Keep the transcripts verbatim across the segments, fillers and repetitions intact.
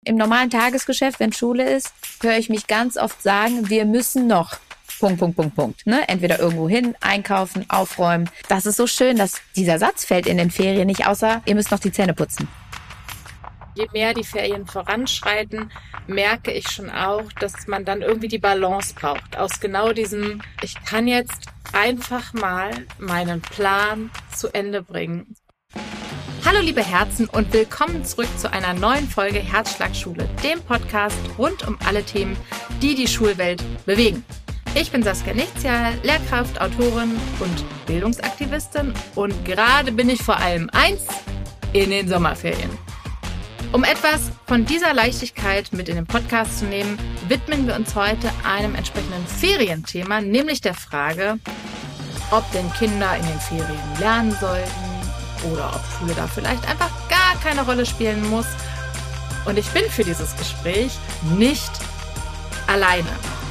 Im normalen Tagesgeschäft, wenn Schule ist, höre ich mich ganz oft sagen, wir müssen noch Punkt, Punkt, Punkt, Punkt. Ne? Entweder irgendwo hin, einkaufen, aufräumen. Das ist so schön, dass dieser Satz fällt in den Ferien nicht, außer ihr müsst noch die Zähne putzen. Je mehr die Ferien voranschreiten, merke ich schon auch, dass man dann irgendwie die Balance braucht. Aus genau diesem, ich kann jetzt einfach mal meinen Plan zu Ende bringen. Hallo liebe Herzen und willkommen zurück zu einer neuen Folge Herzschlagschule, dem Podcast rund um alle Themen, die die Schulwelt bewegen. Ich bin Saskia Nichtzial, Lehrkraft, Autorin und Bildungsaktivistin und gerade bin ich vor allem eins, in den Sommerferien. Um etwas von dieser Leichtigkeit mit in den Podcast zu nehmen, widmen wir uns heute einem entsprechenden Ferienthema, nämlich der Frage, ob denn Kinder in den Ferien lernen sollten oder ob Schule da vielleicht einfach gar keine Rolle spielen muss. Und ich bin für dieses Gespräch nicht alleine.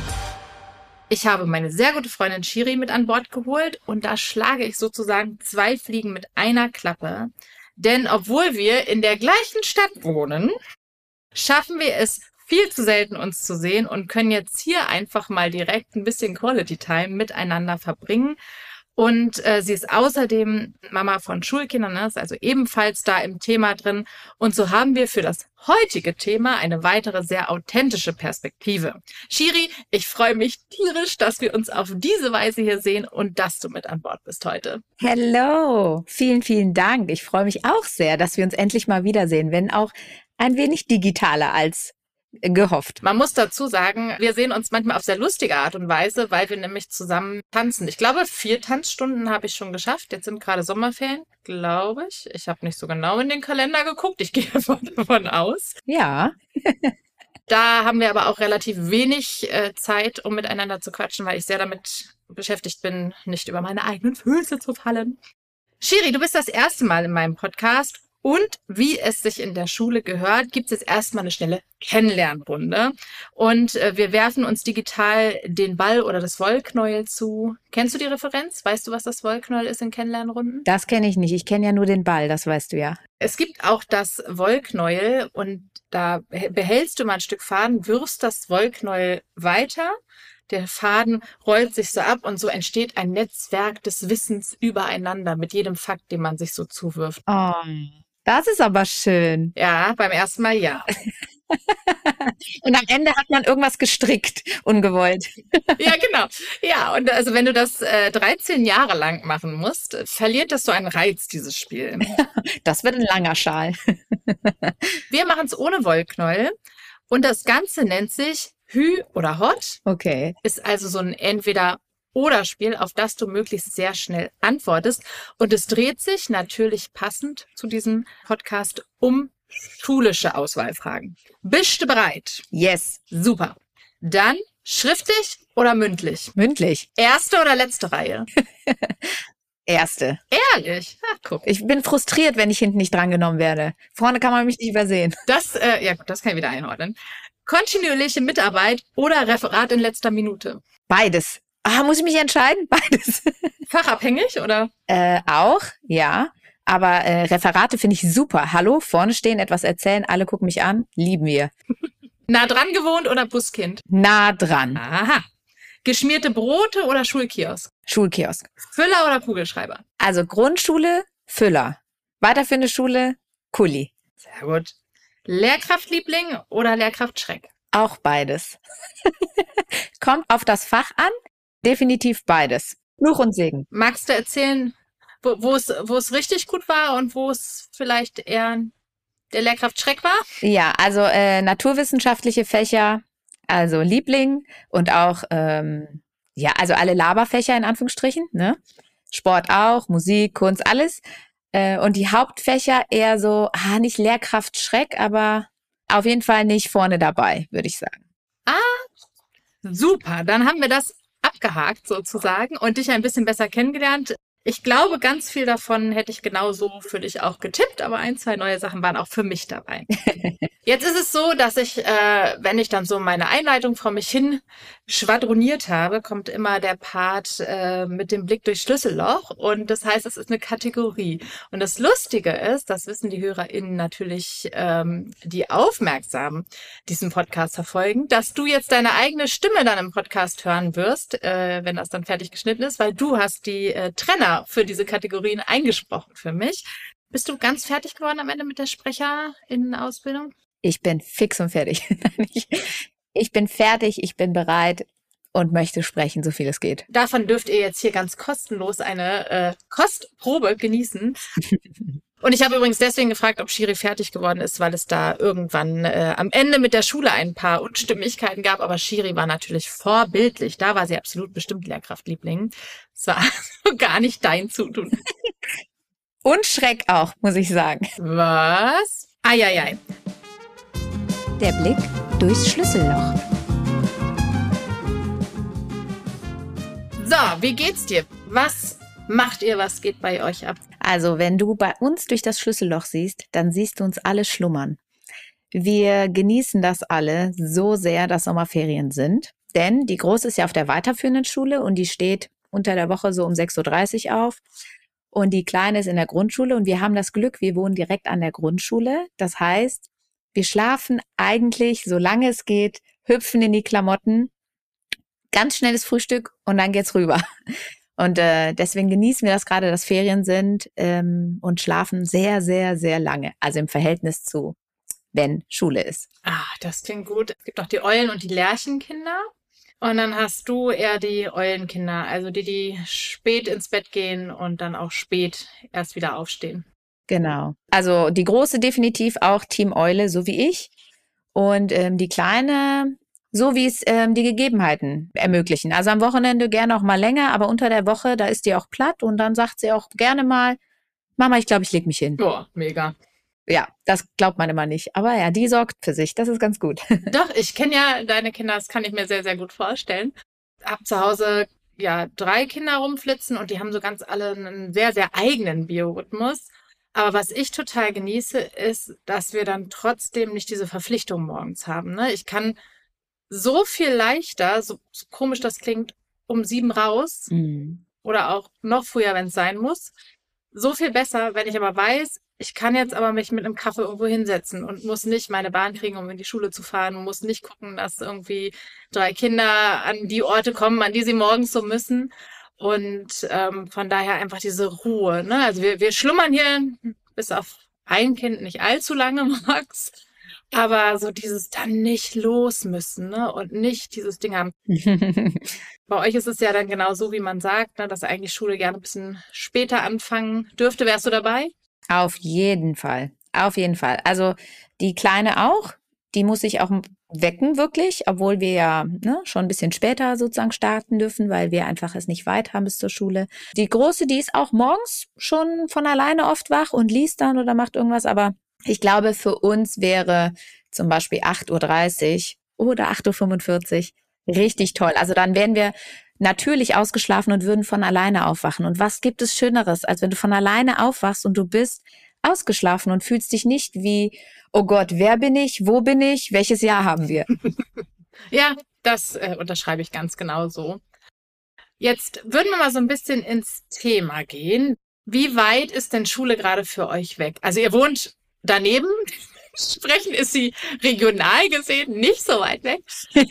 Ich habe meine sehr gute Freundin Shiri mit an Bord geholt und da schlage ich sozusagen zwei Fliegen mit einer Klappe. Denn obwohl wir in der gleichen Stadt wohnen, schaffen wir es viel zu selten, uns zu sehen und können jetzt hier einfach mal direkt ein bisschen Quality Time miteinander verbringen. Und äh, sie ist außerdem Mama von Schulkindern, ne? Ist also ebenfalls da im Thema drin. Und so haben wir für das heutige Thema eine weitere sehr authentische Perspektive. Shiri, ich freue mich tierisch, dass wir uns auf diese Weise hier sehen und dass du mit an Bord bist heute. Hello, vielen, vielen Dank. Ich freue mich auch sehr, dass wir uns endlich mal wiedersehen, wenn auch ein wenig digitaler als gehofft. Man muss dazu sagen, wir sehen uns manchmal auf sehr lustige Art und Weise, weil wir nämlich zusammen tanzen. Ich glaube, vier Tanzstunden habe ich schon geschafft. Jetzt sind gerade Sommerferien, glaube ich. Ich habe nicht so genau in den Kalender geguckt. Ich gehe davon aus. Ja. Da haben wir aber auch relativ wenig äh, Zeit, um miteinander zu quatschen, weil ich sehr damit beschäftigt bin, nicht über meine eigenen Füße zu fallen. Shiri, du bist das erste Mal in meinem Podcast. Und wie es sich in der Schule gehört, gibt es jetzt erstmal eine schnelle Kennenlernrunde. Und äh, wir werfen uns digital den Ball oder das Wollknäuel zu. Kennst du die Referenz? Weißt du, was das Wollknäuel ist in Kennenlernrunden? Das kenne ich nicht. Ich kenne ja nur den Ball, das weißt du ja. Es gibt auch das Wollknäuel und da behältst du mal ein Stück Faden, wirfst das Wollknäuel weiter. Der Faden rollt sich so ab und so entsteht ein Netzwerk des Wissens übereinander mit jedem Fakt, den man sich so zuwirft. Oh, das ist aber schön. Ja, beim ersten Mal ja. Und am Ende hat man irgendwas gestrickt, ungewollt. Ja, genau. Ja, und also wenn du das äh, dreizehn Jahre lang machen musst, verliert das so einen Reiz, dieses Spiel. Das wird ein langer Schal. Wir machen es ohne Wollknäuel und das Ganze nennt sich Hü oder Hot. Okay. Ist also so ein Entweder-Oder-Spiel, auf das du möglichst sehr schnell antwortest. Und es dreht sich natürlich passend zu diesem Podcast um schulische Auswahlfragen. Bist du bereit? Yes. Super. Dann schriftlich oder mündlich? Mündlich. Erste oder letzte Reihe? Erste. Ehrlich? Ach, guck. Ich bin frustriert, wenn ich hinten nicht drangenommen werde. Vorne kann man mich nicht übersehen. Das, äh, ja gut, das kann ich wieder einordnen. Kontinuierliche Mitarbeit oder Referat in letzter Minute? Beides. Ah, muss ich mich entscheiden? Beides. Fachabhängig oder? Äh, auch, ja. Aber äh, Referate finde ich super. Hallo, vorne stehen, etwas erzählen, alle gucken mich an. Lieben wir. Nah dran gewohnt oder Buskind? Nah dran. Aha. Geschmierte Brote oder Schulkiosk? Schulkiosk. Füller oder Kugelschreiber? Also Grundschule, Füller. Weiterführende Schule, Kuli. Sehr gut. Lehrkraftliebling oder Lehrkraftschreck? Auch beides. Kommt auf das Fach an, definitiv beides. Fluch und Segen. Magst du erzählen, wo, wo es, wo es richtig gut war und wo es vielleicht eher der Lehrkraftschreck war? Ja, also äh, naturwissenschaftliche Fächer, also Liebling und auch, ähm, ja, also alle Laberfächer in Anführungsstrichen, ne? Sport auch, Musik, Kunst, alles. Äh, und die Hauptfächer eher so, ah, nicht Lehrkraftschreck, aber auf jeden Fall nicht vorne dabei, würde ich sagen. Ah, super. Dann haben wir das abgehakt sozusagen und dich ein bisschen besser kennengelernt. Ich glaube, ganz viel davon hätte ich genauso für dich auch getippt, aber ein, zwei neue Sachen waren auch für mich dabei. Jetzt ist es so, dass ich, äh, wenn ich dann so meine Einleitung vor mich hin schwadroniert habe, kommt immer der Part äh, mit dem Blick durchs Schlüsselloch. Und das heißt, es ist eine Kategorie. Und das Lustige ist, das wissen die HörerInnen natürlich, ähm, die aufmerksam diesen Podcast verfolgen, dass du jetzt deine eigene Stimme dann im Podcast hören wirst, äh, wenn das dann fertig geschnitten ist, weil du hast die äh, Trenner für diese Kategorien eingesprochen für mich. Bist du ganz fertig geworden am Ende mit der SprecherInnen-Ausbildung? Ich bin fix und fertig. ich, ich bin fertig, ich bin bereit und möchte sprechen, so viel es geht. Davon dürft ihr jetzt hier ganz kostenlos eine äh, Kostprobe genießen. Und ich habe übrigens deswegen gefragt, ob Shiri fertig geworden ist, weil es da irgendwann äh, am Ende mit der Schule ein paar Unstimmigkeiten gab. Aber Shiri war natürlich vorbildlich. Da war sie absolut bestimmt Lehrkraftliebling. Es war also gar nicht dein Zutun. Und Schreck auch, muss ich sagen. Was? Eieiei. Der Blick durchs Schlüsselloch. So, wie geht's dir? Was macht ihr? Was geht bei euch ab? Also, wenn du bei uns durch das Schlüsselloch siehst, dann siehst du uns alle schlummern. Wir genießen das alle so sehr, dass Sommerferien sind. Denn die Große ist ja auf der weiterführenden Schule und die steht unter der Woche so um sechs Uhr dreißig auf. Und die Kleine ist in der Grundschule und wir haben das Glück, wir wohnen direkt an der Grundschule. Das heißt, wir schlafen eigentlich, solange es geht, hüpfen in die Klamotten, ganz schnelles Frühstück und dann geht's rüber. Und äh, deswegen genießen wir das gerade, dass Ferien sind ähm, und schlafen sehr, sehr, sehr lange. Also im Verhältnis zu, wenn Schule ist. Ah, das klingt gut. Es gibt noch die Eulen- und die Lerchenkinder. Und dann hast du eher die Eulenkinder, also die, die spät ins Bett gehen und dann auch spät erst wieder aufstehen. Genau. Also die Große definitiv auch Team Eule, so wie ich. Und ähm, die Kleine, so wie es ähm, die Gegebenheiten ermöglichen. Also am Wochenende gerne auch mal länger, aber unter der Woche, da ist die auch platt und dann sagt sie auch gerne mal, Mama, ich glaube, ich leg mich hin. Boah, mega. Ja, das glaubt man immer nicht. Aber ja, die sorgt für sich. Das ist ganz gut. Doch, ich kenne ja deine Kinder, das kann ich mir sehr, sehr gut vorstellen. Hab zu Hause ja drei Kinder rumflitzen und die haben so ganz alle einen sehr, sehr eigenen Biorhythmus. Aber was ich total genieße, ist, dass wir dann trotzdem nicht diese Verpflichtung morgens haben. Ne? Ich kann so viel leichter, so, so komisch das klingt, um sieben raus Mhm. oder auch noch früher, wenn es sein muss. So viel besser, wenn ich aber weiß, ich kann jetzt aber mich mit einem Kaffee irgendwo hinsetzen und muss nicht meine Bahn kriegen, um in die Schule zu fahren, und muss nicht gucken, dass irgendwie drei Kinder an die Orte kommen, an die sie morgens so müssen. Und ähm, von daher einfach diese Ruhe. Ne? Also wir, wir schlummern hier bis auf ein Kind nicht allzu lange morgens. Aber so dieses dann nicht los müssen, ne? Und nicht dieses Ding haben. Bei euch ist es ja dann genau so, wie man sagt, ne? Dass eigentlich Schule gerne ein bisschen später anfangen dürfte. Wärst du dabei? Auf jeden Fall. Auf jeden Fall. Also die Kleine auch, die muss sich auch wecken wirklich, obwohl wir ja ne, schon ein bisschen später sozusagen starten dürfen, weil wir einfach es nicht weit haben bis zur Schule. Die Große, die ist auch morgens schon von alleine oft wach und liest dann oder macht irgendwas, aber ich glaube, für uns wäre zum Beispiel acht Uhr dreißig oder acht Uhr fünfundvierzig richtig toll. Also dann wären wir natürlich ausgeschlafen und würden von alleine aufwachen. Und was gibt es Schöneres, als wenn du von alleine aufwachst und du bist ausgeschlafen und fühlst dich nicht wie, oh Gott, wer bin ich, wo bin ich, welches Jahr haben wir? Ja, das äh, unterschreibe ich ganz genau so. Jetzt würden wir mal so ein bisschen ins Thema gehen. Wie weit ist denn Schule gerade für euch weg? Also ihr wohnt daneben. Sprechen ist sie regional gesehen nicht so weit weg.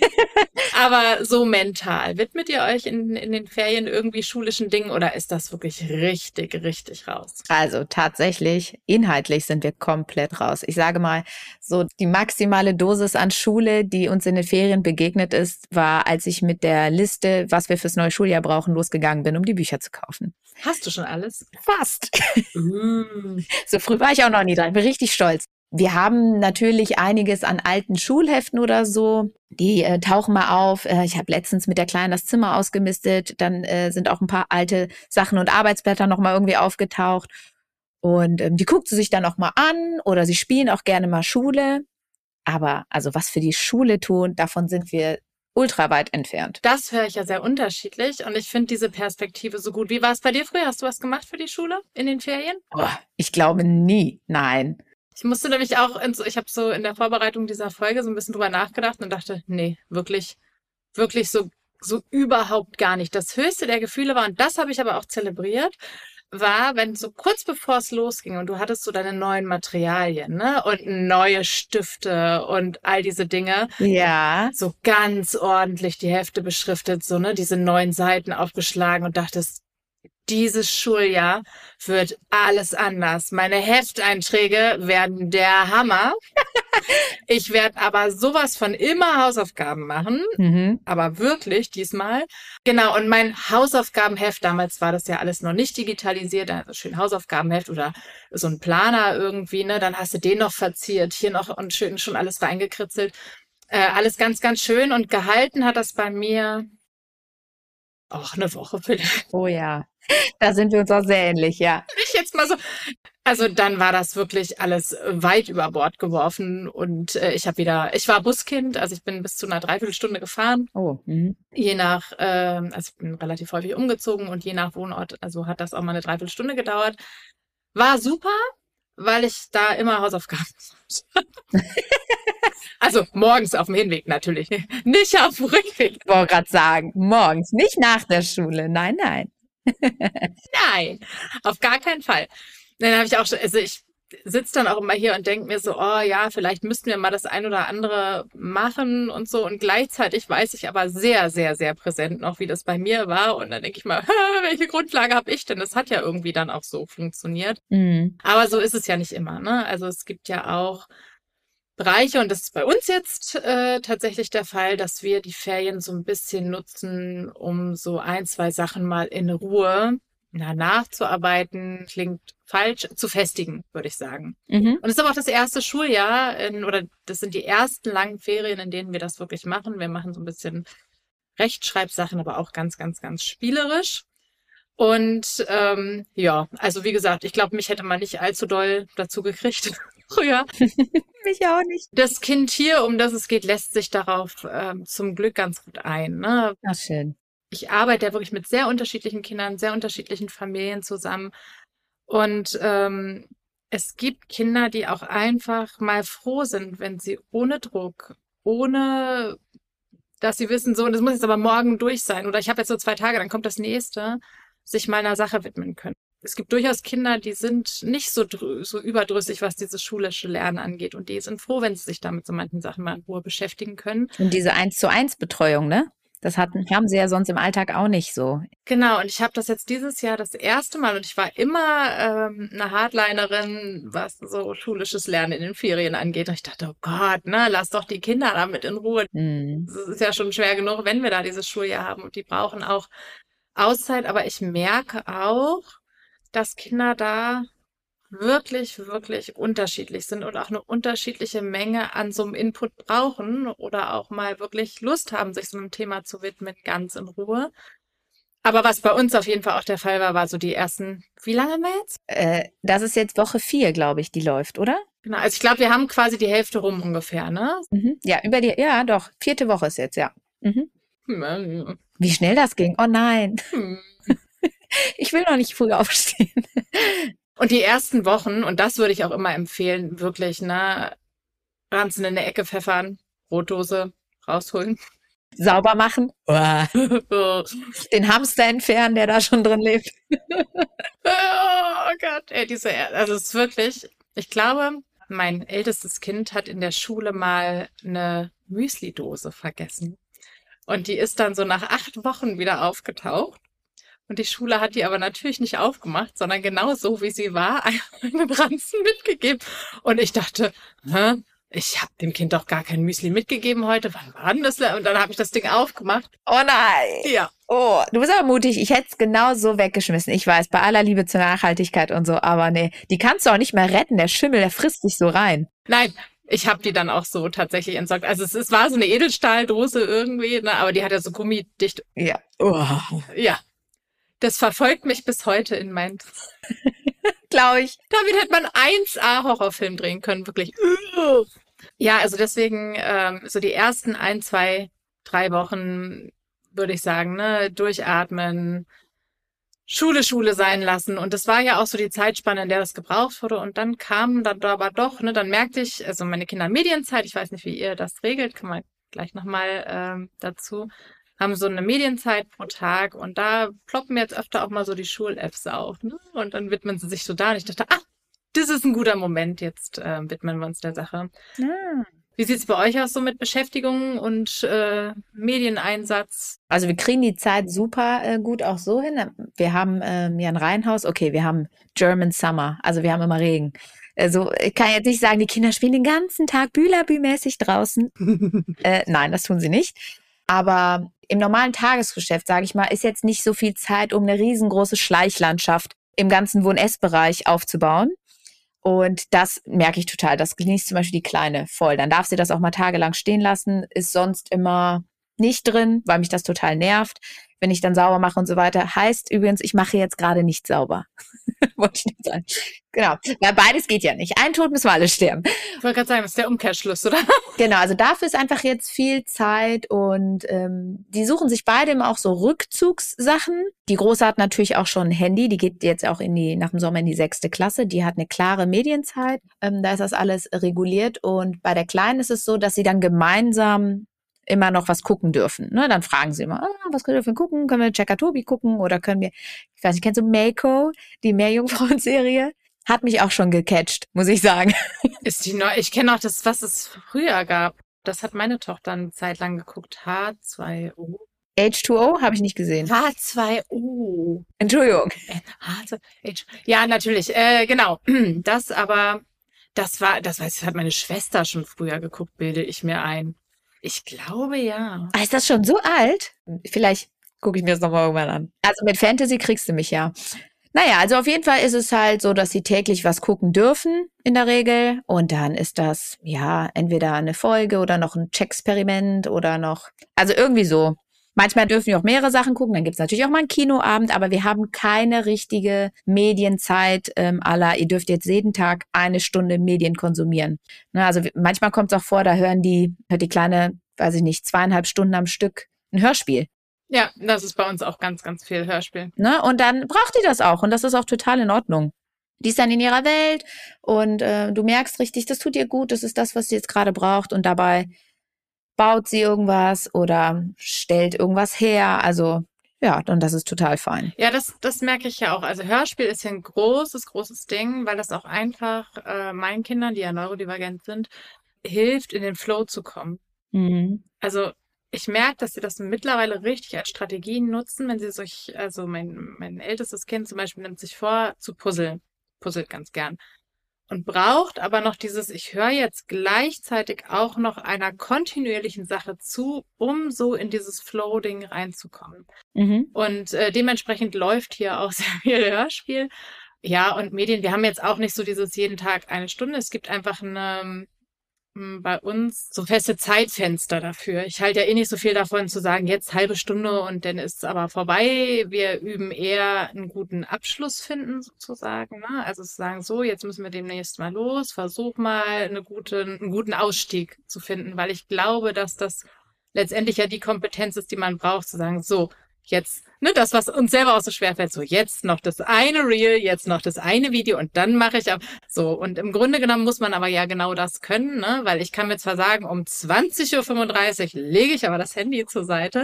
Aber so mental. Widmet ihr euch in, in den Ferien irgendwie schulischen Dingen oder ist das wirklich richtig, richtig raus? Also tatsächlich, inhaltlich sind wir komplett raus. Ich sage mal, so die maximale Dosis an Schule, die uns in den Ferien begegnet ist, war, als ich mit der Liste, was wir fürs neue Schuljahr brauchen, losgegangen bin, um die Bücher zu kaufen. Hast du schon alles? Fast. Mm. So früh war ich auch noch nie dran. Ich bin richtig stolz. Wir haben natürlich einiges an alten Schulheften oder so. Die äh, tauchen mal auf. Äh, ich habe letztens mit der Kleinen das Zimmer ausgemistet. Dann äh, sind auch ein paar alte Sachen und Arbeitsblätter noch mal irgendwie aufgetaucht. Und ähm, die guckt sie sich dann noch mal an oder sie spielen auch gerne mal Schule. Aber also was für die Schule tun, davon sind wir ultra weit entfernt. Das höre ich ja sehr unterschiedlich und ich finde diese Perspektive so gut. Wie war es bei dir früher? Hast du was gemacht für die Schule in den Ferien? Oh, ich glaube nie, nein. Ich musste nämlich auch, in so, ich habe so in der Vorbereitung dieser Folge so ein bisschen drüber nachgedacht und dachte, nee, wirklich, wirklich so, so überhaupt gar nicht. Das höchste der Gefühle war, und das habe ich aber auch zelebriert, war, wenn so kurz bevor es losging und du hattest so deine neuen Materialien, ne, und neue Stifte und all diese Dinge. Ja. So ganz ordentlich die Hefte beschriftet, so, ne, diese neuen Seiten aufgeschlagen und dachtest, dieses Schuljahr wird alles anders. Meine Hefteinträge werden der Hammer. Ich werde aber sowas von immer Hausaufgaben machen, Mhm. aber wirklich diesmal. Genau, und mein Hausaufgabenheft, damals war das ja alles noch nicht digitalisiert, also schön Hausaufgabenheft oder so ein Planer irgendwie, ne, dann hast du den noch verziert, hier noch und schön schon alles reingekritzelt. Äh, alles ganz, ganz schön und gehalten hat das bei mir auch eine Woche vielleicht. Oh ja, da sind wir uns auch sehr ähnlich, ja. Ich jetzt mal so. Also dann war das wirklich alles weit über Bord geworfen und äh, ich habe wieder, ich war Buskind, also ich bin bis zu einer Dreiviertelstunde gefahren, Oh, mhm. je nach, äh, also ich bin relativ häufig umgezogen und je nach Wohnort, also hat das auch mal eine Dreiviertelstunde gedauert. War super, weil ich da immer Hausaufgaben Also morgens auf dem Hinweg natürlich, nicht auf dem Rückweg. Ich wollte gerade sagen, morgens, nicht nach der Schule. Nein, nein. Nein, auf gar keinen Fall. Dann habe ich auch schon, also ich sitze dann auch immer hier und denke mir so, oh ja, vielleicht müssten wir mal das ein oder andere machen und so. Und gleichzeitig weiß ich aber sehr, sehr, sehr präsent noch, wie das bei mir war. Und dann denke ich mal, welche Grundlage habe ich denn? Das hat ja irgendwie dann auch so funktioniert. Mhm. Aber so ist es ja nicht immer, ne? Also es gibt ja auch Bereiche, und das ist bei uns jetzt äh, tatsächlich der Fall, dass wir die Ferien so ein bisschen nutzen, um so ein, zwei Sachen mal in Ruhe na, nachzuarbeiten, klingt falsch, zu festigen, würde ich sagen. Mhm. Und es ist aber auch das erste Schuljahr, in, oder das sind die ersten langen Ferien, in denen wir das wirklich machen. Wir machen so ein bisschen Rechtschreibsachen, aber auch ganz, ganz, ganz spielerisch. Und ähm, ja, also wie gesagt, ich glaube, mich hätte man nicht allzu doll dazu gekriegt früher. Mich auch nicht. Das Kind hier, um das es geht, lässt sich darauf ähm, zum Glück ganz gut ein. Ne? Ach, schön. Ich arbeite ja wirklich mit sehr unterschiedlichen Kindern, sehr unterschiedlichen Familien zusammen. Und ähm, es gibt Kinder, die auch einfach mal froh sind, wenn sie ohne Druck, ohne dass sie wissen, so, und das muss jetzt aber morgen durch sein oder ich habe jetzt so zwei Tage, dann kommt das nächste, sich mal einer Sache widmen können. Es gibt durchaus Kinder, die sind nicht so, drü- so überdrüssig, was dieses schulische Lernen angeht. Und die sind froh, wenn sie sich damit so manchen Sachen mal in Ruhe beschäftigen können. Und diese eins zu eins Betreuung, ne? Das hatten, haben sie ja sonst im Alltag auch nicht so. Genau, und ich habe das jetzt dieses Jahr das erste Mal, und ich war immer ähm, eine Hardlinerin, was so schulisches Lernen in den Ferien angeht. Und ich dachte, oh Gott, ne, lass doch die Kinder damit in Ruhe. Mhm. Das ist ja schon schwer genug, wenn wir da dieses Schuljahr haben. Und die brauchen auch Auszeit. Aber ich merke auch, dass Kinder da wirklich, wirklich unterschiedlich sind und auch eine unterschiedliche Menge an so einem Input brauchen oder auch mal wirklich Lust haben, sich so einem Thema zu widmen, ganz in Ruhe. Aber was bei uns auf jeden Fall auch der Fall war, war so die ersten, wie lange haben wir jetzt? Äh, das ist jetzt Woche vier, glaube ich, die läuft, oder? Genau, also ich glaube, wir haben quasi die Hälfte rum ungefähr, ne? Mhm. Ja, über die, ja, doch. Vierte Woche ist jetzt, ja. Mhm. Hm, Wie schnell das ging. Oh nein. hm. Ich will noch nicht früh aufstehen. Und die ersten Wochen, und das würde ich auch immer empfehlen, wirklich, ne, Ranzen in eine Ecke pfeffern, Brotdose rausholen. Sauber machen. Den Hamster entfernen, der da schon drin lebt. Oh Gott, ey, diese, also es ist wirklich, ich glaube, mein ältestes Kind hat in der Schule mal eine Müsli-Dose vergessen. Und die ist dann so nach acht Wochen wieder aufgetaucht. Und die Schule hat die aber natürlich nicht aufgemacht, sondern genau so, wie sie war, einen Ranzen mitgegeben. Und ich dachte, hä? Ich habe dem Kind doch gar kein Müsli mitgegeben heute. Wann war denn das? Und dann habe ich das Ding aufgemacht. Oh nein. Ja. Oh, du bist aber mutig. Ich hätte es genau so weggeschmissen. Ich weiß, bei aller Liebe zur Nachhaltigkeit und so, aber nee, die kannst du auch nicht mehr retten. Der Schimmel, der frisst dich so rein. Nein, ich habe die dann auch so tatsächlich entsorgt. Also es, es war so eine Edelstahldose irgendwie, ne, aber die hat ja so gummidicht. Ja. Oh. Ja. Das verfolgt mich bis heute in meinen... Glaube ich. Damit hätte man eins A Horrorfilm drehen können, wirklich. Ja, also deswegen, ähm, so die ersten ein, zwei drei Wochen, würde ich sagen, ne, durchatmen, Schule, Schule sein lassen. Und das war ja auch so die Zeitspanne, in der das gebraucht wurde. Und dann kam dann aber doch, ne, dann merkte ich, also meine Kinder haben Medienzeit, ich weiß nicht, wie ihr das regelt, kann man gleich nochmal ähm, dazu, haben so eine Medienzeit pro Tag und da ploppen jetzt öfter auch mal so die Schul-Apps auf. Ne? Und dann widmen sie sich so da und ich dachte, ah, das ist ein guter Moment, jetzt äh, widmen wir uns der Sache. Ja. Wie sieht's bei euch aus so mit Beschäftigung und äh, Medieneinsatz? Also wir kriegen die Zeit super äh, gut auch so hin. Wir haben ähm, ja ein Reihenhaus. Okay, wir haben German Summer, also wir haben immer Regen. Also ich kann jetzt nicht sagen, die Kinder spielen den ganzen Tag Bülabü-mäßig draußen. äh, nein, das tun sie nicht. Aber im normalen Tagesgeschäft, sage ich mal, ist jetzt nicht so viel Zeit, um eine riesengroße Schleichlandschaft im ganzen Wohn-Ess-Bereich aufzubauen. Und das merke ich total. Das genießt zum Beispiel die Kleine voll. Dann darf sie das auch mal tagelang stehen lassen. Ist sonst immer nicht drin, weil mich das total nervt, wenn ich dann sauber mache und so weiter. Heißt übrigens, ich mache jetzt gerade nicht sauber. Wollte ich nicht sagen. Genau. Weil beides geht ja nicht. Ein Tod müssen wir alle sterben. Ich wollte gerade sagen, das ist der Umkehrschluss, oder? Genau, also dafür ist einfach jetzt viel Zeit und ähm, die suchen sich beide immer auch so Rückzugssachen. Die Große hat natürlich auch schon ein Handy, die geht jetzt auch in die nach dem Sommer in die sechste Klasse. Die hat eine klare Medienzeit, ähm, da ist das alles reguliert und bei der Kleinen ist es so, dass sie dann gemeinsam immer noch was gucken dürfen. Ne? Dann fragen sie immer, ah, was können wir denn gucken? Können wir Checker-Tobi gucken oder können wir, ich weiß nicht, kennst du Mako, die Meerjungfrauen-Serie? Hat mich auch schon gecatcht, muss ich sagen. Ist die neu? Ich kenne auch das, was es früher gab. Das hat meine Tochter eine Zeit lang geguckt. H zwei O. H zwei O habe ich nicht gesehen. H zwei O. Entschuldigung. H zwei O. Ja, natürlich. Äh, genau. Das aber, das war, das weiß ich, hat meine Schwester schon früher geguckt, bilde ich mir ein. Ich glaube, ja. Ah, ist das schon so alt? Vielleicht gucke ich mir das nochmal irgendwann an. Also mit Fantasy kriegst du mich ja. Naja, also auf jeden Fall ist es halt so, dass sie täglich was gucken dürfen in der Regel. Und dann ist das, ja, entweder eine Folge oder noch ein Check-Experiment oder noch, also irgendwie so. Manchmal dürfen wir auch mehrere Sachen gucken, dann gibt's natürlich auch mal einen Kinoabend, aber wir haben keine richtige Medienzeit ähm, à la, ihr dürft jetzt jeden Tag eine Stunde Medien konsumieren. Ne, also manchmal kommt es auch vor, da hören die, hört die Kleine, weiß ich nicht, zweieinhalb Stunden am Stück ein Hörspiel. Ja, das ist bei uns auch ganz, ganz viel Hörspiel. Ne? Und dann braucht die das auch und das ist auch total in Ordnung. Die ist dann in ihrer Welt und äh, du merkst richtig, das tut ihr gut, das ist das, was sie jetzt gerade braucht und dabei baut sie irgendwas oder stellt irgendwas her. Also ja, und das ist total fein. Ja, das, das merke ich ja auch. Also Hörspiel ist ja ein großes, großes Ding, weil das auch einfach äh, meinen Kindern, die ja neurodivergent sind, hilft, in den Flow zu kommen. Mhm. Also ich merke, dass sie das mittlerweile richtig als Strategien nutzen, wenn sie sich, also mein, mein ältestes Kind zum Beispiel nimmt sich vor, zu puzzeln. Puzzelt ganz gern. Und braucht aber noch dieses, ich höre jetzt gleichzeitig auch noch einer kontinuierlichen Sache zu, um so in dieses Flow-Ding reinzukommen. Mhm. Und äh, dementsprechend läuft hier auch sehr viel Hörspiel. Ja, und Medien, wir haben jetzt auch nicht so dieses jeden Tag eine Stunde. Es gibt einfach eine, bei uns so feste Zeitfenster dafür. Ich halte ja eh nicht so viel davon zu sagen, jetzt halbe Stunde und dann ist es aber vorbei. Wir üben eher einen guten Abschluss finden sozusagen. Ne? Also zu sagen, so, jetzt müssen wir demnächst mal los. Versuch mal eine gute, einen guten Ausstieg zu finden, weil ich glaube, dass das letztendlich ja die Kompetenz ist, die man braucht, zu sagen, so, jetzt, ne, das, was uns selber auch so schwerfällt, so jetzt noch das eine Reel, jetzt noch das eine Video und dann mache ich auch so. Und im Grunde genommen muss man aber ja genau das können, ne, weil ich kann mir zwar sagen, um zwanzig Uhr fünfunddreißig lege ich aber das Handy zur Seite.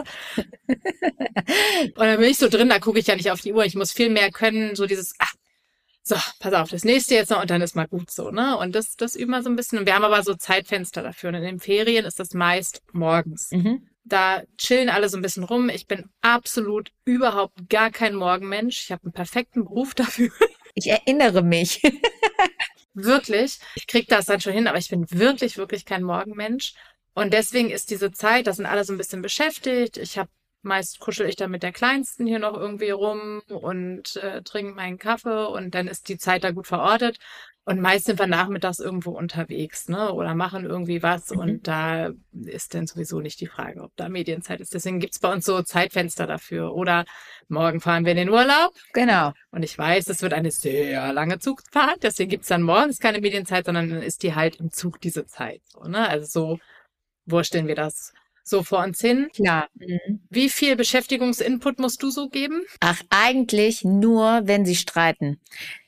Und dann bin ich so drin, da gucke ich ja nicht auf die Uhr. Ich muss viel mehr können, so dieses, ach, so, pass auf, das nächste jetzt noch und dann ist mal gut so, ne? Und das, das üben wir so ein bisschen. Und wir haben aber so Zeitfenster dafür. Und in den Ferien ist das meist morgens. Mhm. Da chillen alle so ein bisschen rum. Ich bin absolut überhaupt gar kein Morgenmensch. Ich habe einen perfekten Beruf dafür. Ich erinnere mich. Wirklich. Ich krieg das dann schon hin, aber ich bin wirklich, wirklich kein Morgenmensch. Und deswegen ist diese Zeit, da sind alle so ein bisschen beschäftigt. Ich habe meist kuschel ich dann mit der Kleinsten hier noch irgendwie rum und äh, trinke meinen Kaffee und dann ist die Zeit da gut verortet. Und meist sind wir nachmittags irgendwo unterwegs, ne? Oder machen irgendwie was. Mhm. Und da ist dann sowieso nicht die Frage, ob da Medienzeit ist. Deswegen gibt's bei uns so Zeitfenster dafür. Oder morgen fahren wir in den Urlaub. Genau. Und ich weiß, es wird eine sehr lange Zugfahrt. Deswegen gibt's dann morgens keine Medienzeit, sondern dann ist die halt im Zug diese Zeit. So, ne? Also so wursteln wir das so vor uns hin. Klar. Mhm. Wie viel Beschäftigungsinput musst du so geben? Ach, eigentlich nur, wenn sie streiten.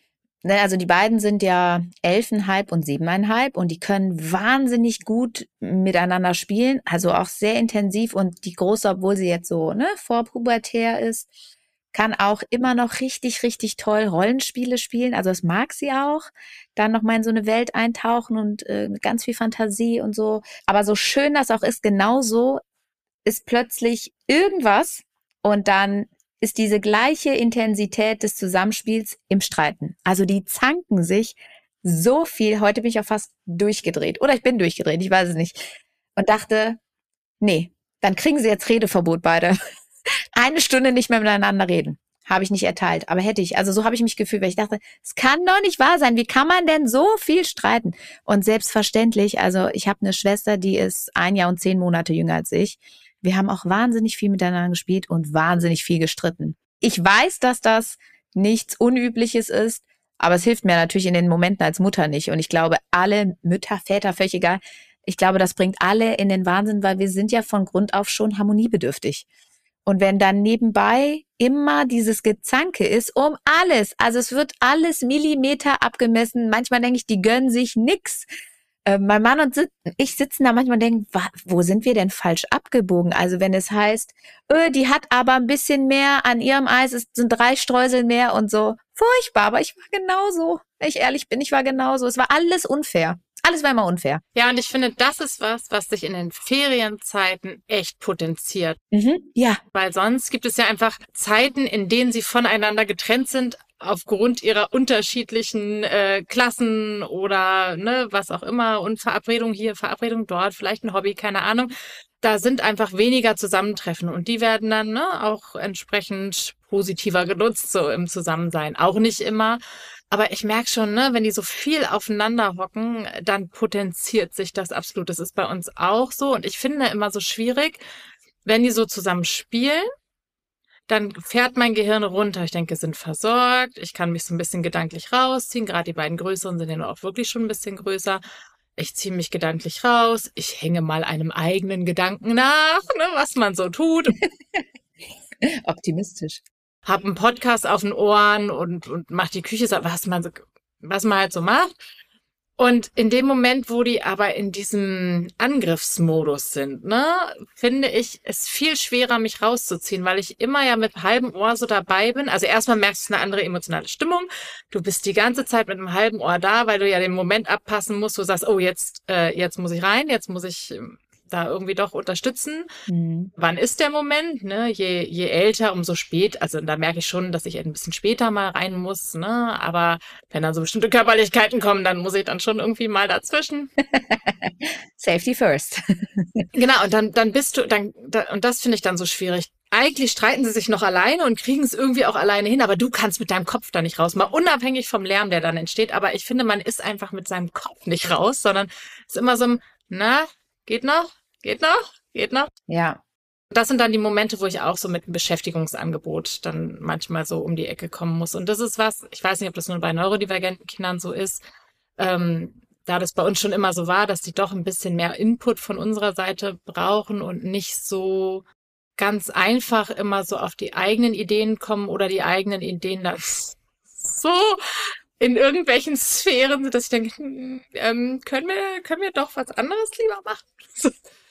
Ne, also die beiden sind ja elfeinhalb und siebeneinhalb und die können wahnsinnig gut miteinander spielen, also auch sehr intensiv. Und die Große, obwohl sie jetzt so ne, vorpubertär ist, kann auch immer noch richtig, richtig toll Rollenspiele spielen. Also das mag sie auch. Dann nochmal in so eine Welt eintauchen und äh, mit ganz viel Fantasie und so. Aber so schön das auch ist, genauso ist plötzlich irgendwas und dann ist diese gleiche Intensität des Zusammenspiels im Streiten. Also die zanken sich so viel. Heute bin ich auch fast durchgedreht. Oder ich bin durchgedreht, ich weiß es nicht. Und dachte, nee, dann kriegen sie jetzt Redeverbot beide. Eine Stunde nicht mehr miteinander reden. Habe ich nicht erteilt, aber hätte ich. Also so habe ich mich gefühlt, weil ich dachte, es kann doch nicht wahr sein. Wie kann man denn so viel streiten? Und selbstverständlich, also ich habe eine Schwester, die ist ein Jahr und zehn Monate jünger als ich. Wir haben auch wahnsinnig viel miteinander gespielt und wahnsinnig viel gestritten. Ich weiß, dass das nichts Unübliches ist, aber es hilft mir natürlich in den Momenten als Mutter nicht. Und ich glaube, alle Mütter, Väter, völlig egal, ich glaube, das bringt alle in den Wahnsinn, weil wir sind ja von Grund auf schon harmoniebedürftig. Und wenn dann nebenbei immer dieses Gezanke ist um alles, also es wird alles Millimeter abgemessen, manchmal denke ich, die gönnen sich nix. Äh, mein Mann und ich sitzen da manchmal und denken, wa- wo sind wir denn falsch abgebogen? Also wenn es heißt, öh, die hat aber ein bisschen mehr an ihrem Eis, es sind drei Streusel mehr und so. Furchtbar, aber ich war genauso. Wenn ich ehrlich bin, ich war genauso. Es war alles unfair. Alles war immer unfair. Ja, und ich finde, das ist was, was sich in den Ferienzeiten echt potenziert. Mhm. Ja. Weil sonst gibt es ja einfach Zeiten, in denen sie voneinander getrennt sind, aufgrund ihrer unterschiedlichen äh, Klassen oder ne, was auch immer und Verabredung hier, Verabredung dort, vielleicht ein Hobby, keine Ahnung. Da sind einfach weniger Zusammentreffen und die werden dann ne, auch entsprechend positiver genutzt, so im Zusammensein. Auch nicht immer. Aber ich merke schon, ne, wenn die so viel aufeinander hocken, dann potenziert sich das absolut. Das ist bei uns auch so. Und ich finde immer so schwierig, wenn die so zusammen spielen, dann fährt mein Gehirn runter. Ich denke, sind versorgt. Ich kann mich so ein bisschen gedanklich rausziehen. Gerade die beiden Größeren sind ja nur auch wirklich schon ein bisschen größer. Ich ziehe mich gedanklich raus. Ich hänge mal einem eigenen Gedanken nach, ne, was man so tut. Optimistisch. Hab einen Podcast auf den Ohren und, und mach die Küche, so, was man so, was man halt so macht. Und in dem Moment, wo die aber in diesem Angriffsmodus sind, ne, finde ich es viel schwerer, mich rauszuziehen, weil ich immer ja mit halbem Ohr so dabei bin. Also erstmal merkst du eine andere emotionale Stimmung. Du bist die ganze Zeit mit einem halben Ohr da, weil du ja den Moment abpassen musst, wo du sagst, oh, jetzt, äh, jetzt muss ich rein, jetzt muss ich da irgendwie doch unterstützen. Mhm. Wann ist der Moment? Ne? Je, je älter, umso spät. Also da merke ich schon, dass ich ein bisschen später mal rein muss. Ne? Aber wenn dann so bestimmte Körperlichkeiten kommen, dann muss ich dann schon irgendwie mal dazwischen. Safety first. Genau, und dann, dann bist du, dann, da, und das finde ich dann so schwierig. Eigentlich streiten sie sich noch alleine und kriegen es irgendwie auch alleine hin, aber du kannst mit deinem Kopf da nicht raus, mal unabhängig vom Lärm, der dann entsteht. Aber ich finde, man ist einfach mit seinem Kopf nicht raus, sondern es ist immer so ein, na, geht noch? Geht noch? Geht noch? Ja. Das sind dann die Momente, wo ich auch so mit einem Beschäftigungsangebot dann manchmal so um die Ecke kommen muss. Und das ist was, ich weiß nicht, ob das nur bei neurodivergenten Kindern so ist, ähm, da das bei uns schon immer so war, dass die doch ein bisschen mehr Input von unserer Seite brauchen und nicht so ganz einfach immer so auf die eigenen Ideen kommen oder die eigenen Ideen dann so in irgendwelchen Sphären sind, dass ich denke, ähm, können wir, können wir doch was anderes lieber machen?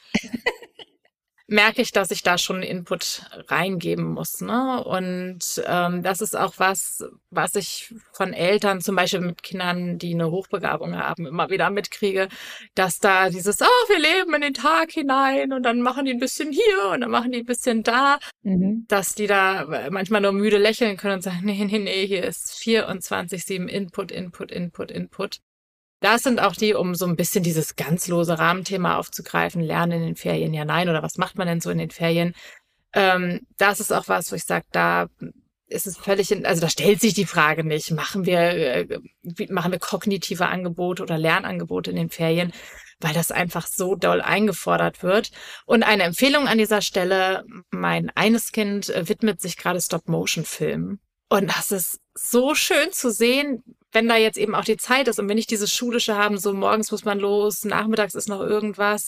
Merke ich, dass ich da schon Input reingeben muss, ne? Und ähm, das ist auch was, was ich von Eltern, zum Beispiel mit Kindern, die eine Hochbegabung haben, immer wieder mitkriege, dass da dieses, oh, wir leben in den Tag hinein und dann machen die ein bisschen hier und dann machen die ein bisschen da, mhm. dass die da manchmal nur müde lächeln können und sagen, nee, nee, nee, hier ist vierundzwanzig sieben Input, Input, Input, Input. Das sind auch die, um so ein bisschen dieses ganz lose Rahmenthema aufzugreifen, lernen in den Ferien, ja nein, oder was macht man denn so in den Ferien? Ähm, das ist auch was, wo ich sage, da ist es völlig, in, also da stellt sich die Frage nicht, machen wir, äh, machen wir kognitive Angebote oder Lernangebote in den Ferien, weil das einfach so doll eingefordert wird. Und eine Empfehlung an dieser Stelle, mein eines Kind widmet sich gerade Stop-Motion-Filmen. Und das ist so schön zu sehen, wenn da jetzt eben auch die Zeit ist und wenn nicht dieses Schulische haben, so morgens muss man los, nachmittags ist noch irgendwas.